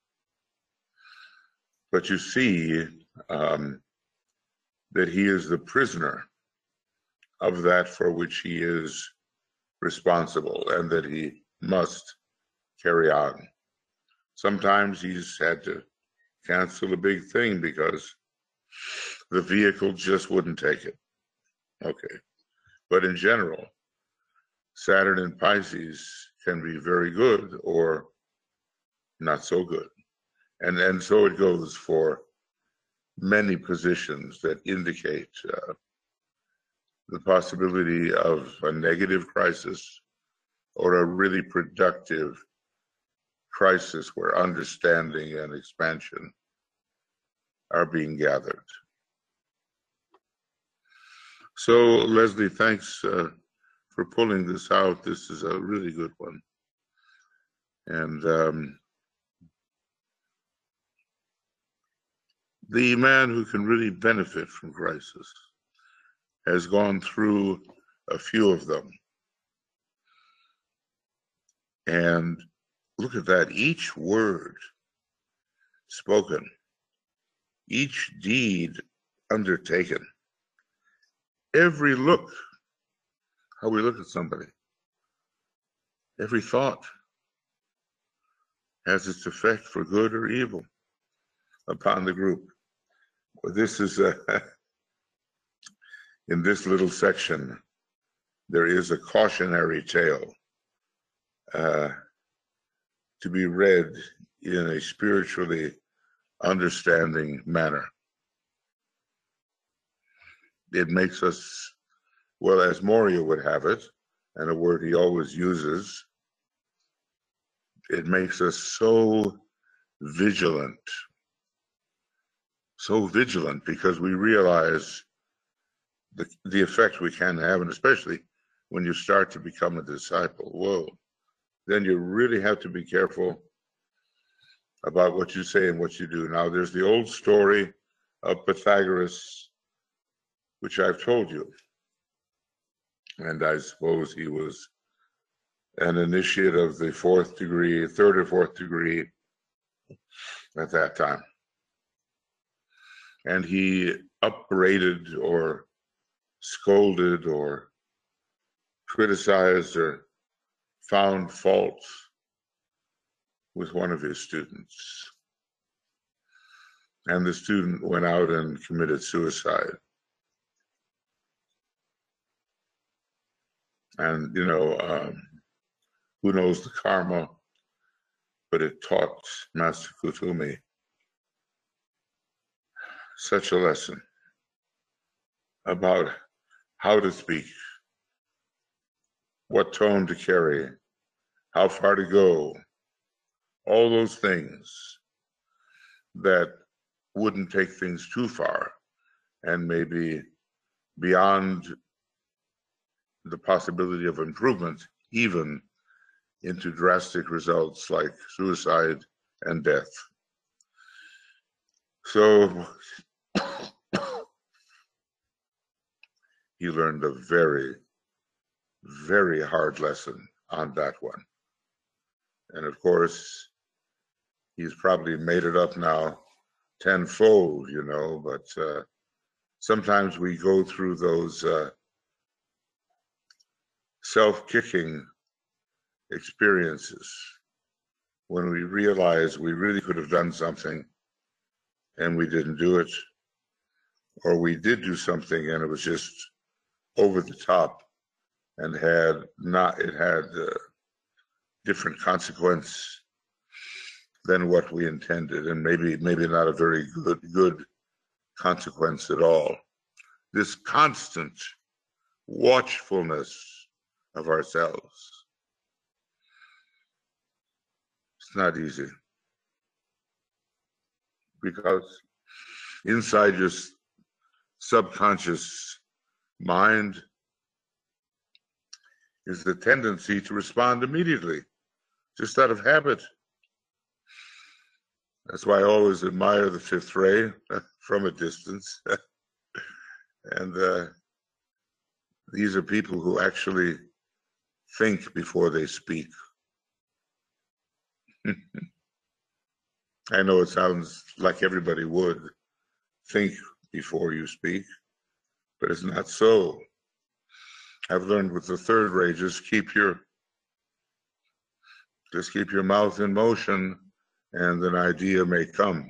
But you see um, that he is the prisoner of that for which he is responsible and that he must carry on. Sometimes he's had to cancel a big thing because the vehicle just wouldn't take it. Okay. But in general, Saturn in Pisces can be very good or not so good. And, and so it goes for many positions that indicate uh, the possibility of a negative crisis or a really productive crisis where understanding and expansion are being gathered. So, Leslie, thanks uh, for pulling this out. This is a really good one. And um, the man who can really benefit from crisis has gone through a few of them. And look at that, each word spoken, each deed undertaken, every look, how we look at somebody, every thought has its effect for good or evil upon the group. This is a, in this little section, there is a cautionary tale uh, to be read in a spiritually understanding manner. It makes us, well, as Moria would have it, and a word he always uses, it makes us so vigilant, so vigilant because we realize the, the effect we can have, and especially when you start to become a disciple, whoa, then you really have to be careful about what you say and what you do. Now, there's the old story of Pythagoras, which I've told you. And I suppose he was an initiate of the fourth degree, third or fourth degree at that time. And he upbraided or scolded or criticized or found fault with one of his students. And the student went out and committed suicide. And, you know, um, who knows the karma, but it taught Master Kuthumi such a lesson about how to speak, what tone to carry, how far to go, all those things that wouldn't take things too far and maybe beyond the possibility of improvement, even into drastic results like suicide and death. So he learned a very, very hard lesson on that one. And of course, he's probably made it up now tenfold, you know, but uh, sometimes we go through those uh, self-kicking experiences when we realize we really could have done something and we didn't do it, or we did do something and it was just over the top and had not, it had uh, different consequence than what we intended, and maybe maybe not a very good good consequence at all. This constant watchfulness of ourselves, it's not easy, because inside your subconscious mind is the tendency to respond immediately, just out of habit. That's why I always admire the fifth ray from a distance. And uh, these are people who actually think before they speak. I know it sounds like everybody would think before you speak, but it's not so. I've learned with the third ray, just keep your, just keep your mouth in motion, and an idea may come.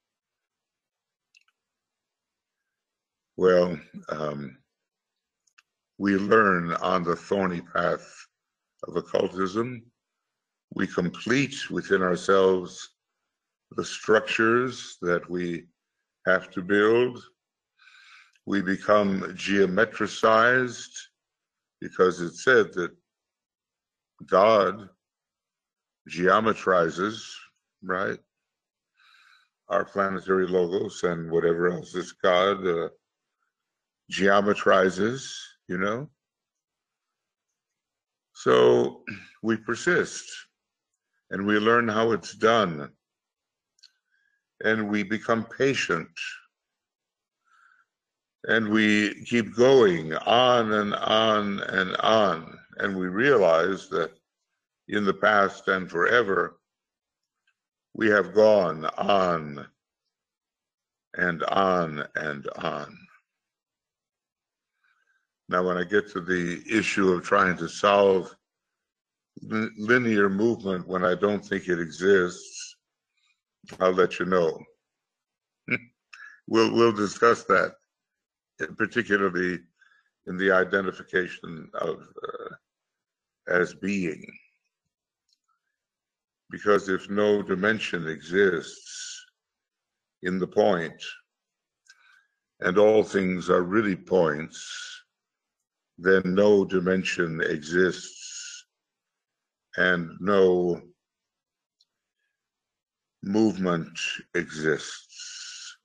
Well, um, we learn on the thorny path of occultism. We complete within ourselves the structures that we have to build. We become geometricized, because it said that God geometrizes, right? Our planetary logos and whatever else is God uh, geometrizes, you know? So we persist and we learn how it's done, and we become patient, and we keep going on and on and on, and we realize that in the past and forever, we have gone on and on and on. Now, when I get to the issue of trying to solve linear movement when I don't think it exists, I'll let you know. we'll we'll discuss that, particularly in the identification of uh, as being. Because if no dimension exists in the point, and all things are really points, then no dimension exists, and no movement exists.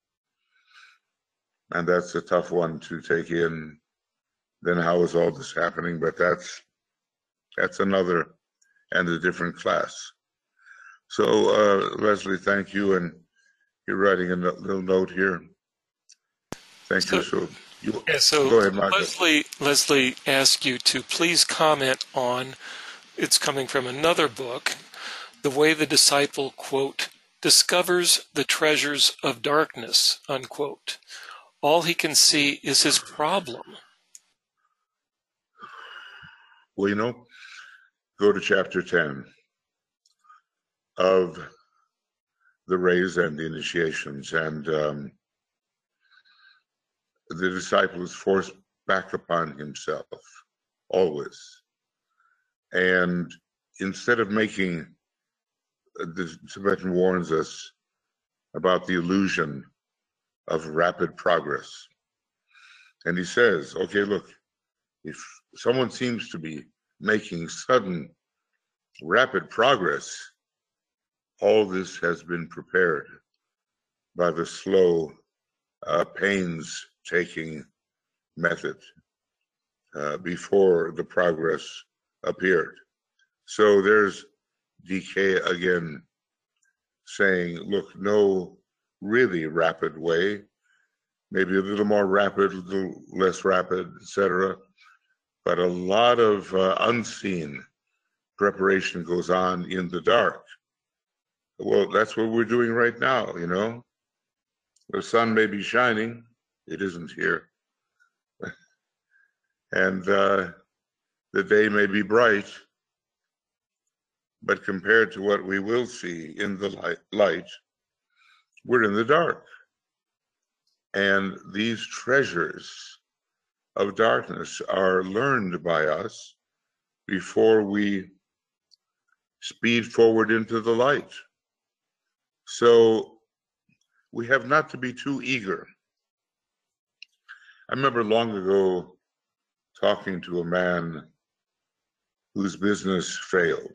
And that's a tough one to take in. Then how is all this happening? But that's that's another and a different class. So uh, Leslie, thank you, and you're writing a little note here. Thank so, you. So, you, yeah, so go ahead, Michael. Leslie, Leslie asked you to please comment on, it's coming from another book, The Way the Disciple, quote, discovers the treasures of darkness, unquote. All he can see is his problem. Well, you know, go to chapter ten of the rays and the initiations, and um, the disciple is forced back upon himself, always. And instead of making, the Tibetan warns us about the illusion of rapid progress. And he says, okay, look, if someone seems to be making sudden, rapid progress, all this has been prepared by the slow, uh, painstaking method uh, before the progress appeared. So there's D K again saying, look, no really rapid way, maybe a little more rapid, a little less rapid, et cetera. But a lot of uh, unseen preparation goes on in the dark. Well, that's what we're doing right now, you know. The sun may be shining, it isn't here. And uh, the day may be bright, but compared to what we will see in the light, light, we're in the dark. And these treasures of darkness are learned by us before we speed forward into the light. So we have not to be too eager. I remember long ago talking to a man whose business failed.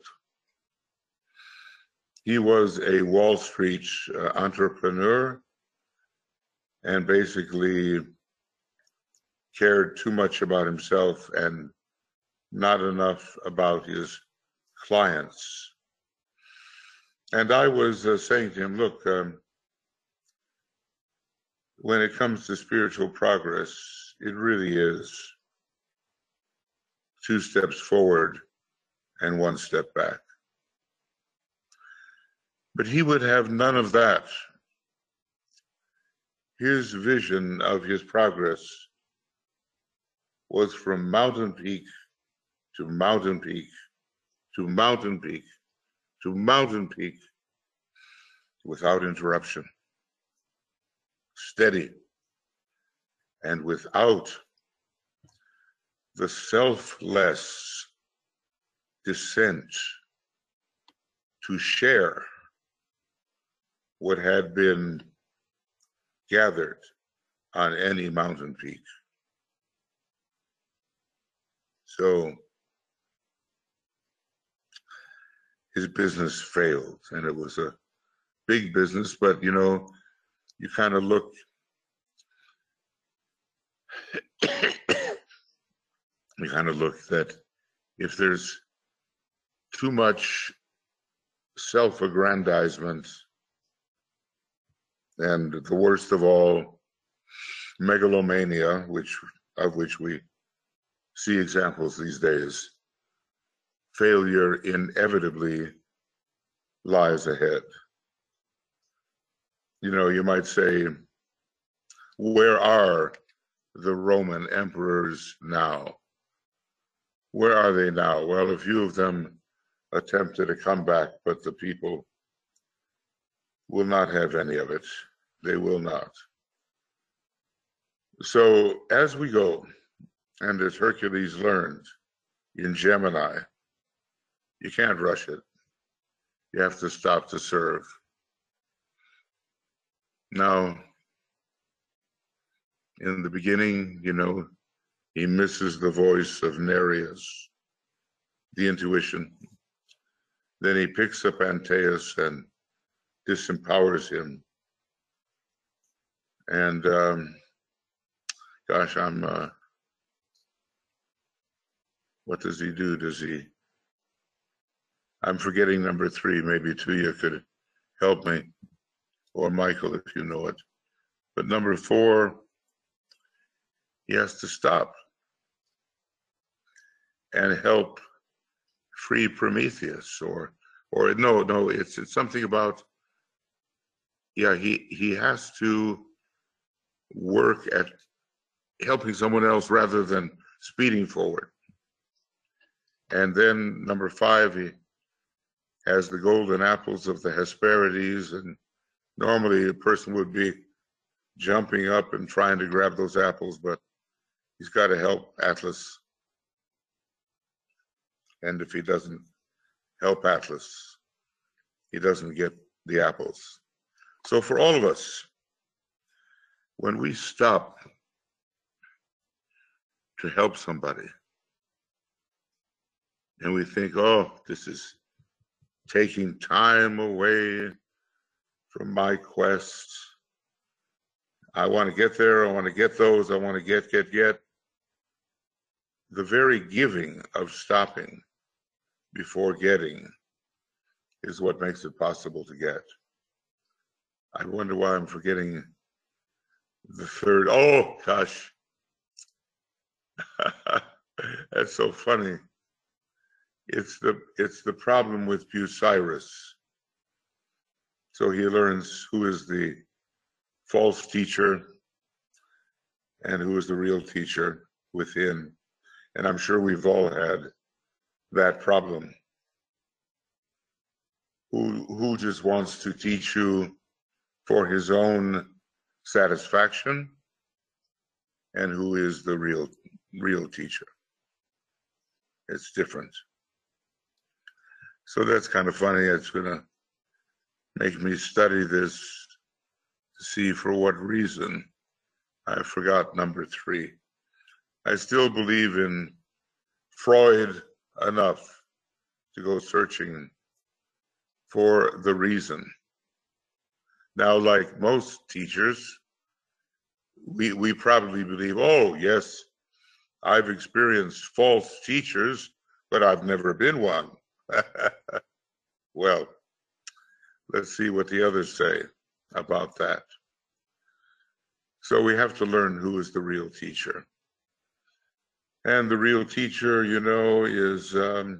He was a Wall Street uh, entrepreneur and basically cared too much about himself and not enough about his clients. And I was uh, saying to him, look, um, when it comes to spiritual progress, it really is two steps forward and one step back. But he would have none of that. His vision of his progress was from mountain peak to mountain peak to mountain peak to mountain peak without interruption, steady, and without the selfless descent to share what had been gathered on any mountain peak. So his business failed, and it was a big business, but you know, you kind of look, you kind of look that if there's too much self-aggrandizement, and the worst of all, megalomania, which of which we see examples these days, failure inevitably lies ahead. You know, you might say, where are the Roman emperors now? Where are they now? Well, a few of them attempted a comeback, but the people will not have any of it. They will not. So as we go, and as Hercules learned in Gemini, you can't rush it. You have to stop to serve. Now, in the beginning, you know, he misses the voice of Nereus, the intuition. Then he picks up Antaeus and disempowers him. And um, gosh, I'm, uh, what does he do? Does he, I'm forgetting number three, maybe Tuya could help me, or Michael if you know it. But number four, he has to stop and help free Prometheus, or, or no, no, it's it's something about, yeah, he he has to work at helping someone else rather than speeding forward. And then number five, he has the golden apples of the Hesperides, and normally a person would be jumping up and trying to grab those apples, but he's got to help Atlas. And if he doesn't help Atlas, he doesn't get the apples. So for all of us, when we stop to help somebody and we think, oh, this is taking time away from my quest. I want to get there. I want to get those. I want to get, get, get. The very giving of stopping before getting is what makes it possible to get. I wonder why I'm forgetting the third. Oh, gosh. That's so funny. It's the, it's the problem with Bucyrus. So he learns who is the false teacher and who is the real teacher within. And I'm sure we've all had that problem. Who, who just wants to teach you for his own satisfaction, and who is the real, real teacher. It's different. So that's kind of funny. It's gonna make me study this to see for what reason. I forgot number three. I still believe in Freud enough to go searching for the reason. Now, like most teachers, we, we probably believe, oh, yes, I've experienced false teachers, but I've never been one. Well, let's see what the others say about that. So we have to learn who is the real teacher. And the real teacher, you know, is, um,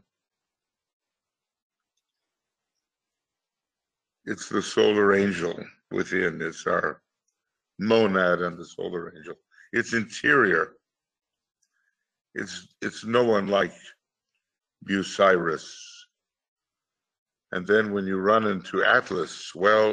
it's the solar angel within. It's our monad and the solar angel. It's interior. It's, it's no one like Bucyrus. And then when you run into Atlas, well,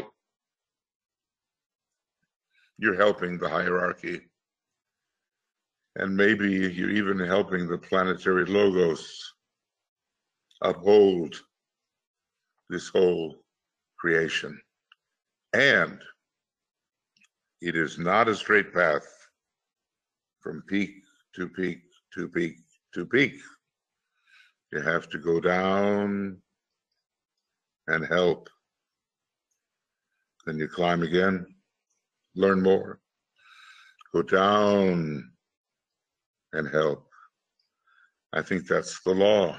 you're helping the hierarchy. And maybe you're even helping the planetary logos uphold this whole creation. And it is not a straight path from peak to peak to peak to peak. You have to go down and help. Then you climb again, learn more, go down and help. I think that's the law.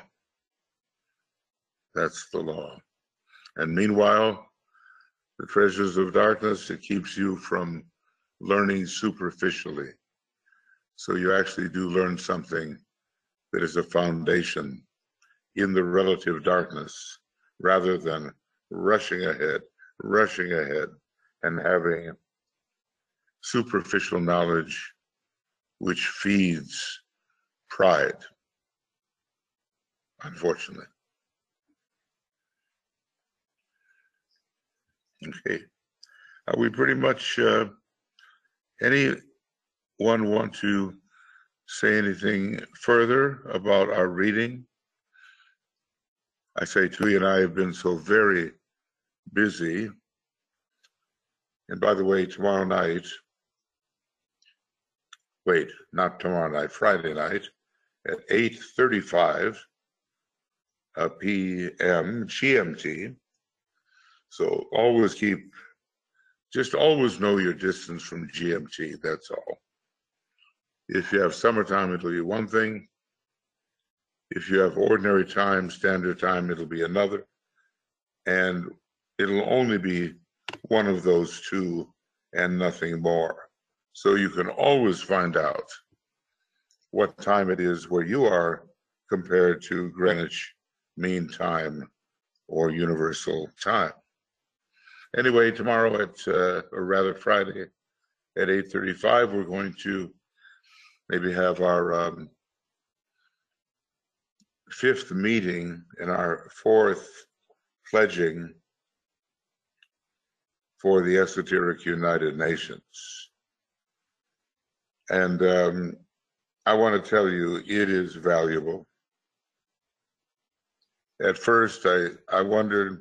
That's the law. And meanwhile, the treasures of darkness, it keeps you from learning superficially. So you actually do learn something that is a foundation in the relative darkness, rather than rushing ahead, rushing ahead, and having superficial knowledge which feeds pride, unfortunately. Okay, are we pretty much, uh, anyone want to say anything further about our reading? I say Thuy and I have been so very busy. And by the way, tomorrow night, wait, not tomorrow night, Friday night at eight thirty-five uh, p m G M T. So always keep, just always know your distance from G M T, that's all. If you have summertime, it'll be one thing. If you have ordinary time, standard time, it'll be another. And it'll only be one of those two and nothing more. So you can always find out what time it is where you are compared to Greenwich Mean Time or Universal Time. Anyway, tomorrow at, uh, or rather Friday at eight thirty-five, we're going to maybe have our um, fifth meeting in our fourth pledging for the Esoteric United Nations. And um, I want to tell you, it is valuable. At first, I, I wondered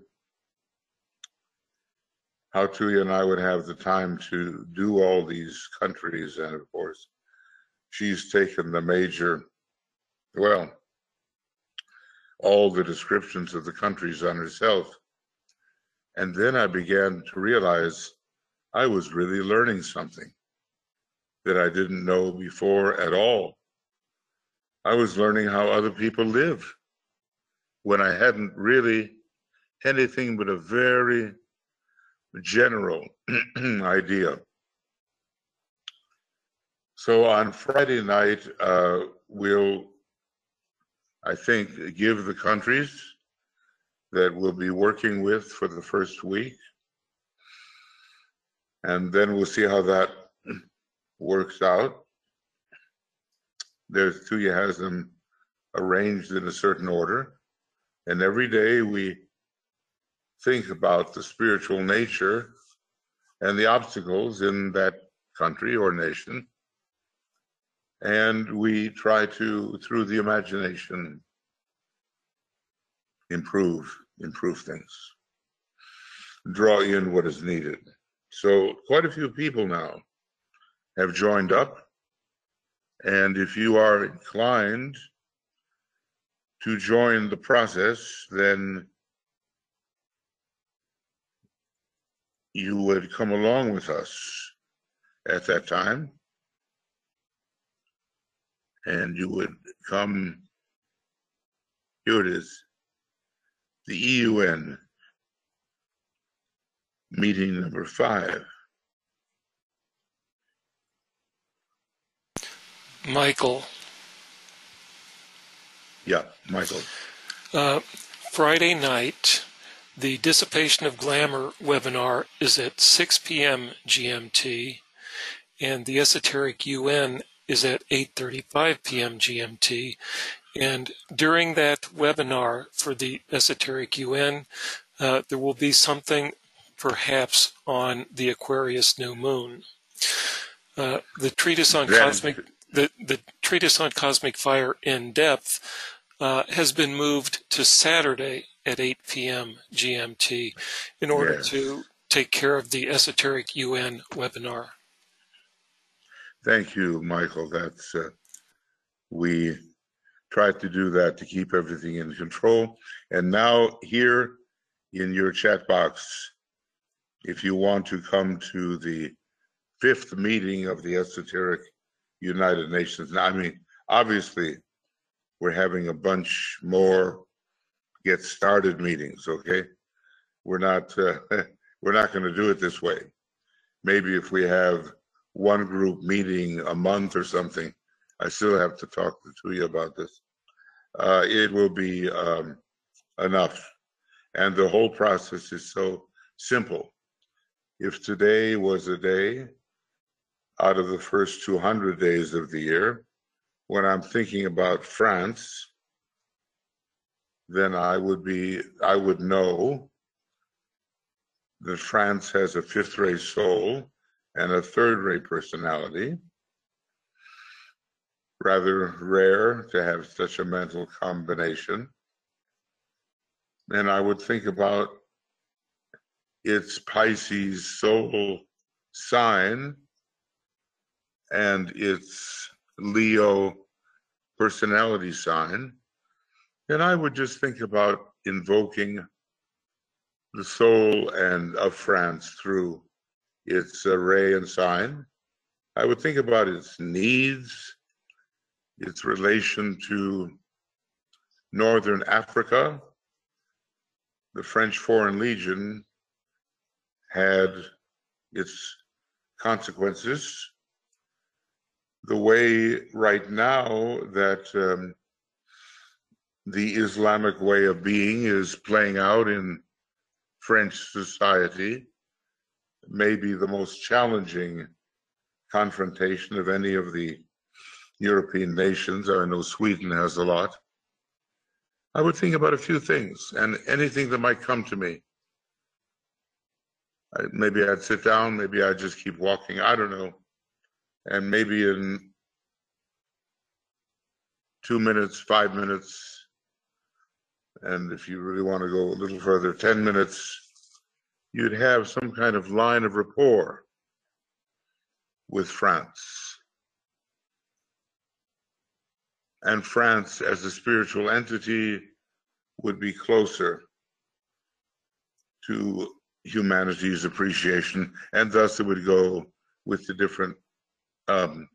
how Tuya and I would have the time to do all these countries. And of course, she's taken the major, well, all the descriptions of the countries on herself. And then I began to realize I was really learning something that I didn't know before at all. I was learning how other people live when I hadn't really anything but a very general idea. So on Friday night, uh, we'll, I think, give the countries that we'll be working with for the first week. And then we'll see how that works out. There's Tuya has them arranged in a certain order. And every day we think about the spiritual nature and the obstacles in that country or nation. And we try to, through the imagination, improve, improve things, draw in what is needed. So quite a few people now have joined up. And if you are inclined to join the process, then you would come along with us at that time. And you would come, here it is, the E U N meeting number five. Michael. Yeah, Michael. Uh, Friday night, the Dissipation of Glamour webinar is at six p m G M T, and the Esoteric U N is at eight thirty-five p m G M T. And during that webinar for the Esoteric U N, uh, there will be something perhaps on the Aquarius new moon. Uh, the treatise on That- cosmic the, the treatise on cosmic fire in depth uh, has been moved to Saturday at eight p m G M T in order Yes. to take care of the Esoteric U N webinar. Thank you, Michael. That's uh, we tried to do that to keep everything in control. And now here in your chat box, if you want to come to the fifth meeting of the Esoteric United Nations. Now, I mean, obviously, we're having a bunch more get started meetings. Okay, we're not uh, we're not going to do it this way. Maybe if we have one group meeting a month or something, I still have to talk to you about this. Uh, it will be um, enough, and the whole process is so simple. If today was a day out of the first two hundred days of the year, when I'm thinking about France, then I would be, I would know that France has a fifth-ray soul and a third-ray personality. Rather rare to have such a mental combination. And I would think about its Pisces soul sign and its Leo personality sign. And I would just think about invoking the soul and of France through its uh, ray and sign. I would think about its needs, its relation to Northern Africa. The French Foreign Legion had its consequences. The way right now that um, the Islamic way of being is playing out in French society may be the most challenging confrontation of any of the European nations. I know Sweden has a lot. I would think about a few things and anything that might come to me. I, maybe I'd sit down, maybe I'd just keep walking, I don't know. And maybe in two minutes, five minutes, and if you really want to go a little further, ten minutes, you'd have some kind of line of rapport with France. And France as a spiritual entity would be closer to humanity's appreciation, and thus it would go with the different um,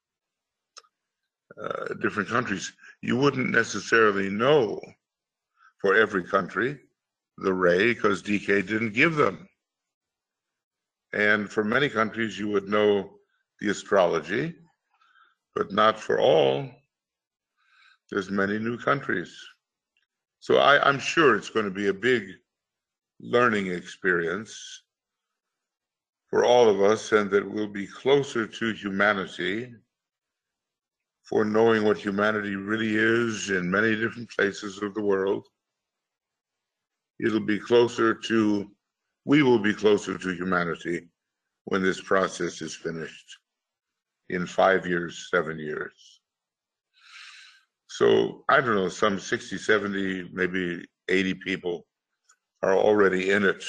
uh, different countries. You wouldn't necessarily know for every country the ray because D K didn't give them. And for many countries you would know the astrology, but not for all. There's many new countries. So I, I'm sure it's going to be a big learning experience for all of us, and that we'll be closer to humanity for knowing what humanity really is in many different places of the world. It'll be closer to, we will be closer to humanity when this process is finished in five years, seven years. So I don't know, some sixty, seventy, maybe eighty people are already in it.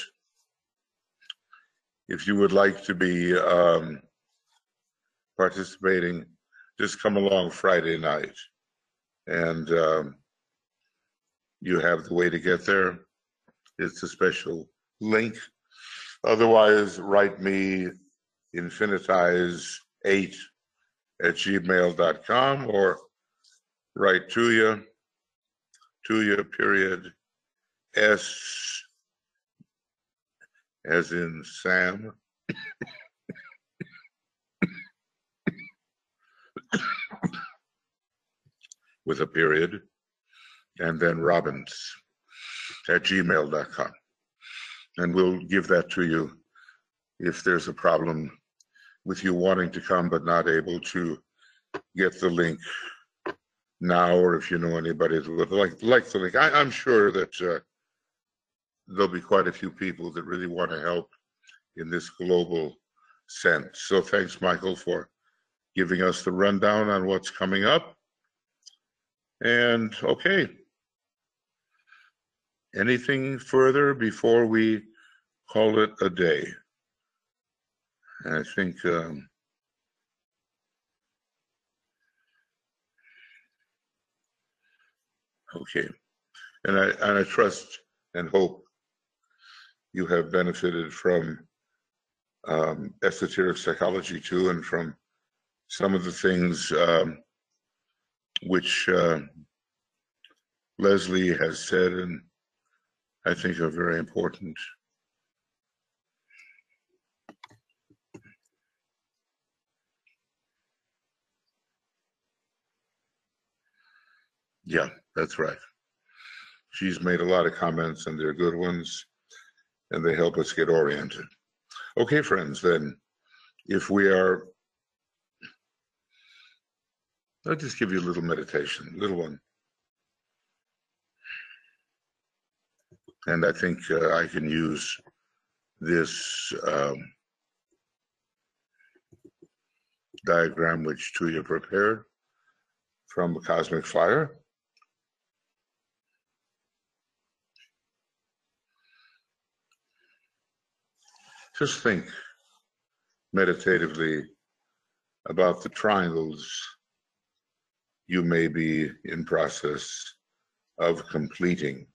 If you would like to be um, participating, just come along Friday night, and um, you have the way to get there. It's a special link. Otherwise, write me infinitize eight at gmail dot com or write Tuya, Tuya period, S as in Sam, with a period, and then Robbins at gmail dot com. And we'll give that to you if there's a problem with you wanting to come but not able to get the link now, or if you know anybody that would like, like the link. I, I'm sure that uh, there'll be quite a few people that really want to help in this global sense. So thanks, Michael, for giving us the rundown on what's coming up. And okay, anything further before we call it a day? And I think um, okay, and I and I trust and hope you have benefited from um, esoteric psychology too, and from some of the things um, which uh, Leslie has said, and I think are very important. Yeah, that's right. She's made a lot of comments, and they're good ones, and they help us get oriented. Okay, friends, then, if we are, I'll just give you a little meditation, little one. And I think uh, I can use this um, diagram which Tuya prepared from Cosmic Fire. Just think meditatively about the triangles you may be in process of completing.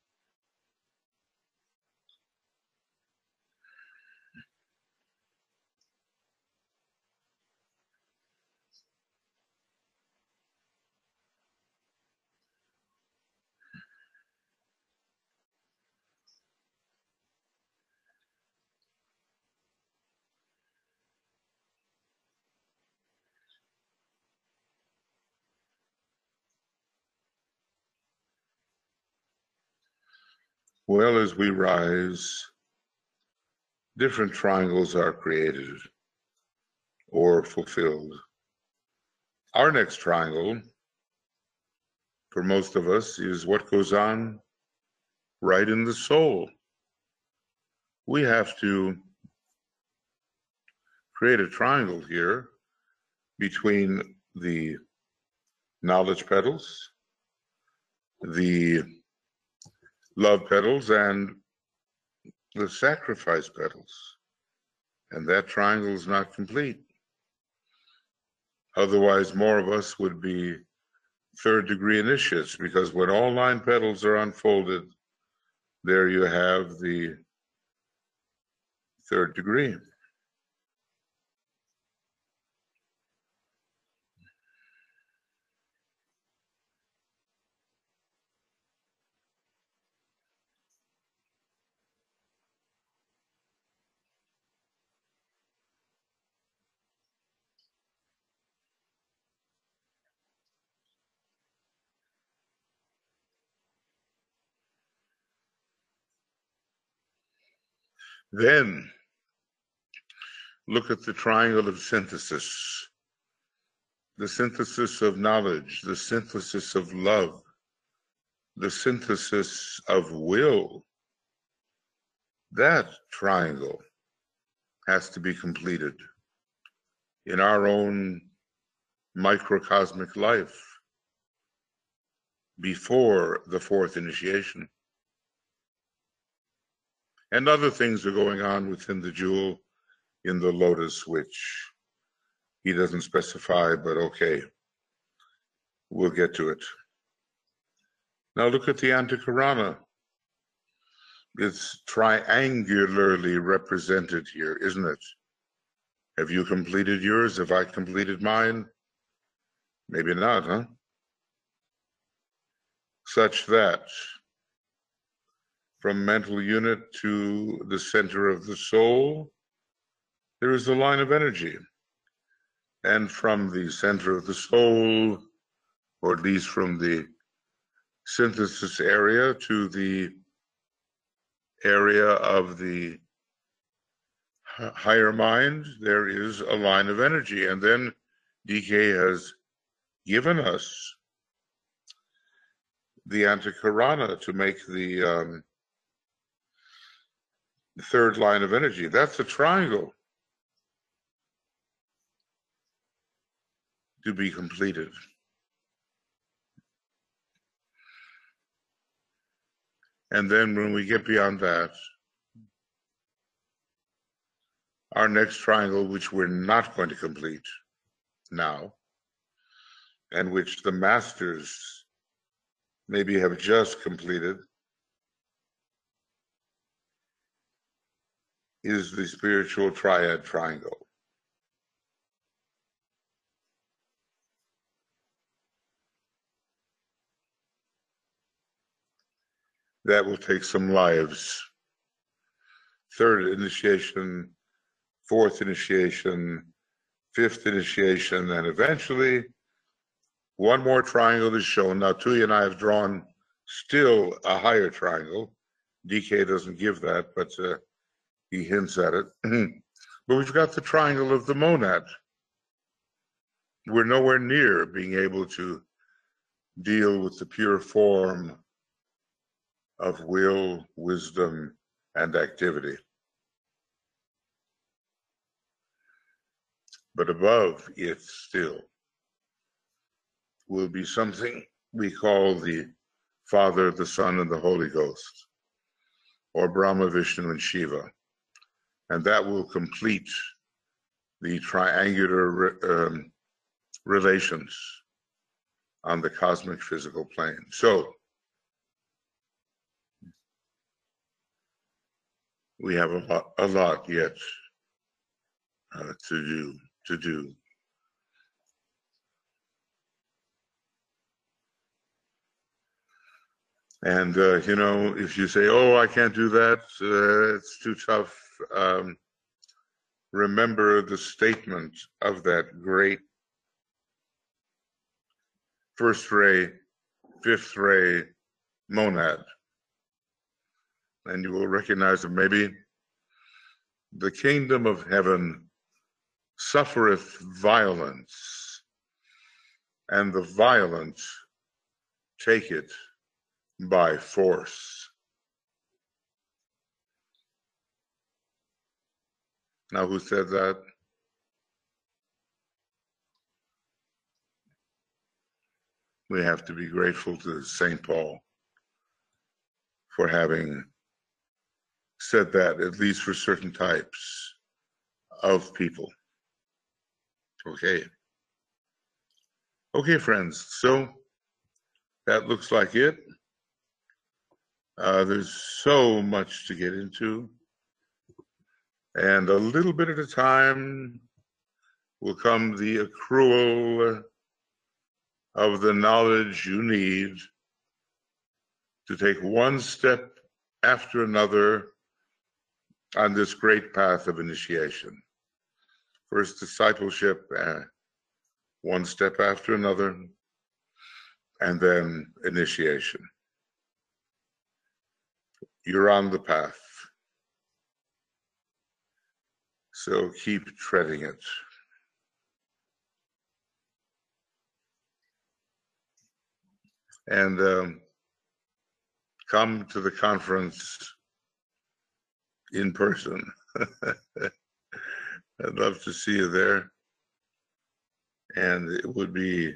Well, as we rise, different triangles are created or fulfilled. Our next triangle for most of us, is what goes on right in the soul. We have to create a triangle here between the knowledge petals, the love petals, and the sacrifice petals. And that triangle is not complete. Otherwise, more of us would be third degree initiates, because when all nine petals are unfolded, there you have the third degree. Then look at the triangle of synthesis, the synthesis of knowledge, the synthesis of love, the synthesis of will. That triangle has to be completed in our own microcosmic life before the fourth initiation. And other things are going on within the jewel in the lotus, which he doesn't specify, but okay, we'll get to it. Now look at the Antakarana. It's triangularly represented here, isn't it? Have you completed yours? Have I completed mine? Maybe not, huh? Such that from mental unit to the center of the soul, there is a line of energy. And from the center of the soul, or at least from the synthesis area to the area of the higher mind, there is a line of energy. And then D K has given us the Antakarana to make the um, third line of energy. That's a triangle to be completed. And then when we get beyond that, our next triangle, which we're not going to complete now, and which the masters maybe have just completed, is the spiritual triad triangle. That will take some lives. Third initiation, fourth initiation, fifth initiation, and eventually one more triangle is shown. Now, Tuya and I have drawn still a higher triangle. D K doesn't give that, but uh, he hints at it. But we've got the triangle of the monad. We're nowhere near being able to deal with the pure form of will, wisdom, and activity. But above it still will be something we call the Father, the Son, and the Holy Ghost, or Brahma, Vishnu, and Shiva. And that will complete the triangular um, relations on the cosmic physical plane. So we have a lot, a lot yet uh, to do, to do. And, uh, you know, if you say, oh, I can't do that, uh, it's too tough, um, remember the statement of that great first ray, fifth ray monad. And you will recognize that maybe the kingdom of heaven suffereth violence, and the violent take it by force. Now, who said that? We have to be grateful to Saint Paul for having said that, at least for certain types of people. Okay. Okay, friends, so that looks like it. Uh, there's so much to get into, and a little bit at a time will come the accrual of the knowledge you need to take one step after another on this great path of initiation. First, discipleship, uh, one step after another, and then initiation. You're on the path, so keep treading it. And um, come to the conference in person. I'd love to see you there. And it would be,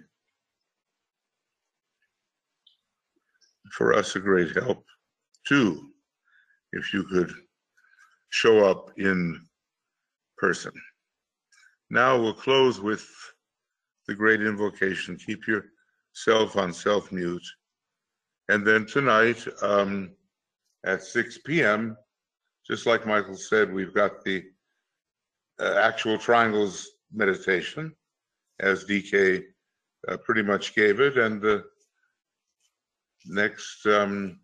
for us, a great help, too, if you could show up in person. Now we'll close with the great invocation. Keep yourself on self-mute. And then tonight um, at six p m, just like Michael said, we've got the uh, actual triangles meditation, as D K uh, pretty much gave it. And the next, um,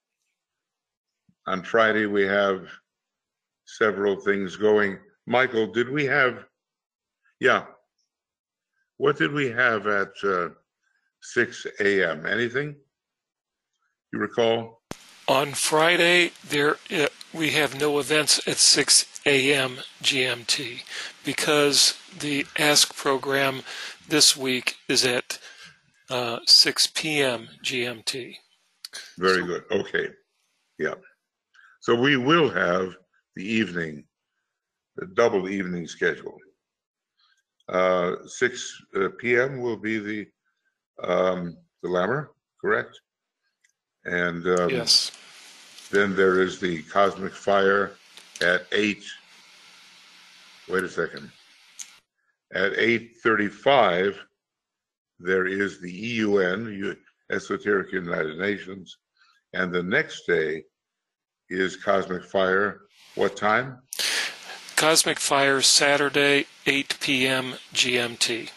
on Friday, we have several things going. Michael, did we have, yeah, what did we have at uh, six a m? Anything you recall? On Friday, there uh, we have no events at six a m G M T because the Ask program this week is at uh, six p m G M T. Very So, good. Okay. Yeah. So we will have the evening, the double evening schedule. Uh, six p m will be the um, the Lammer, correct? And um, yes. then there is the Cosmic Fire at eight. Wait a second. At eight thirty-five, there is the E U N, Esoteric United Nations, and the next day is Cosmic Fire. What time? Cosmic Fire Saturday, eight p m G M T.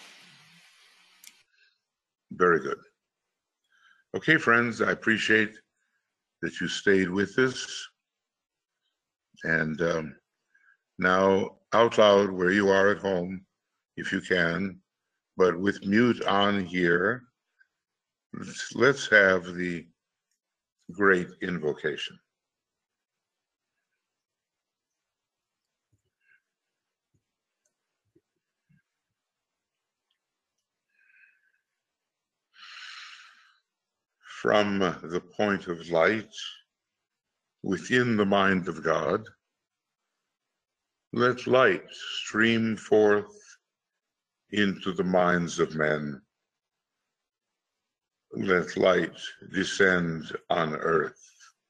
Very good. Okay, friends, I appreciate that you stayed with us. And um, now, out loud, where you are at home, if you can, but with mute on here, let's, let's have the great invocation. From the point of light within the mind of God, let light stream forth into the minds of men. Let light descend on earth.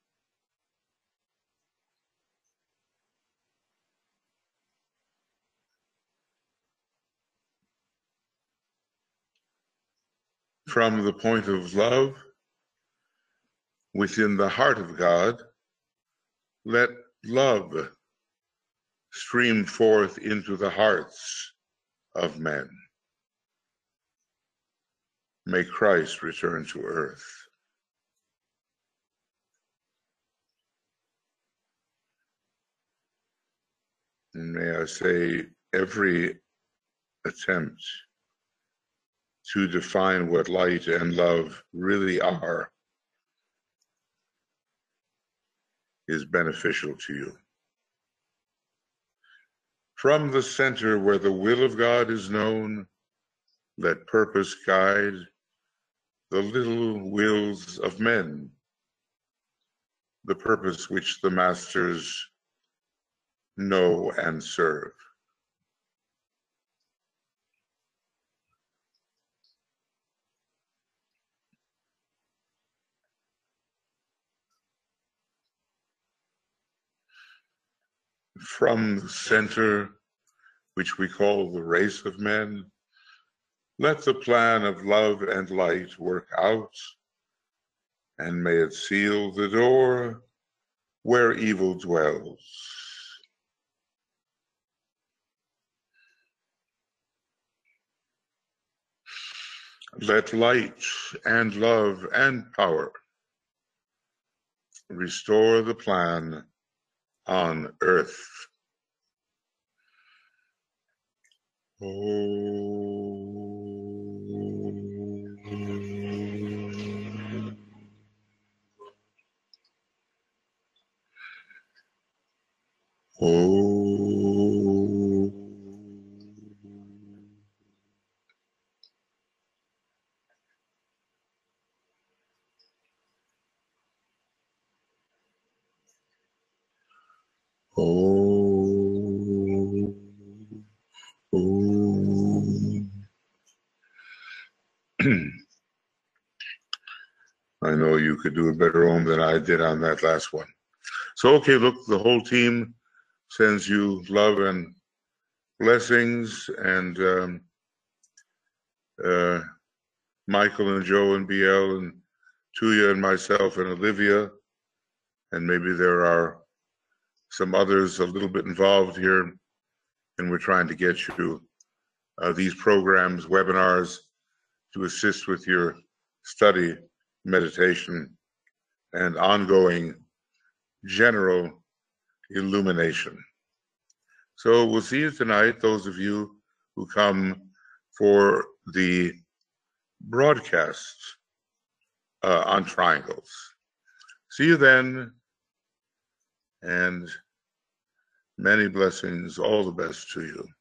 From the point of love within the heart of God, let love stream forth into the hearts of men. May Christ return to earth. And may I say, every attempt to define what light and love really are is beneficial to you. From the center where the will of God is known, let purpose guide the little wills of men, the purpose which the masters know and serve. From the center, which we call the race of men, let the plan of love and light work out, and may it seal the door where evil dwells. Let light and love and power restore the plan on earth. Oh. Oh. Oh. Oh. I know you could do a better Om than I did on that last one. So, okay, look, the whole team sends you love and blessings, and um, uh, Michael and Joe and B L and Tuya and myself and Olivia, and maybe there are some others a little bit involved here, and we're trying to get you uh, these programs, webinars, to assist with your study, meditation, and ongoing general illumination. So we'll see you tonight, those of you who come for the broadcast uh, on Triangles. See you then, and many blessings, all the best to you.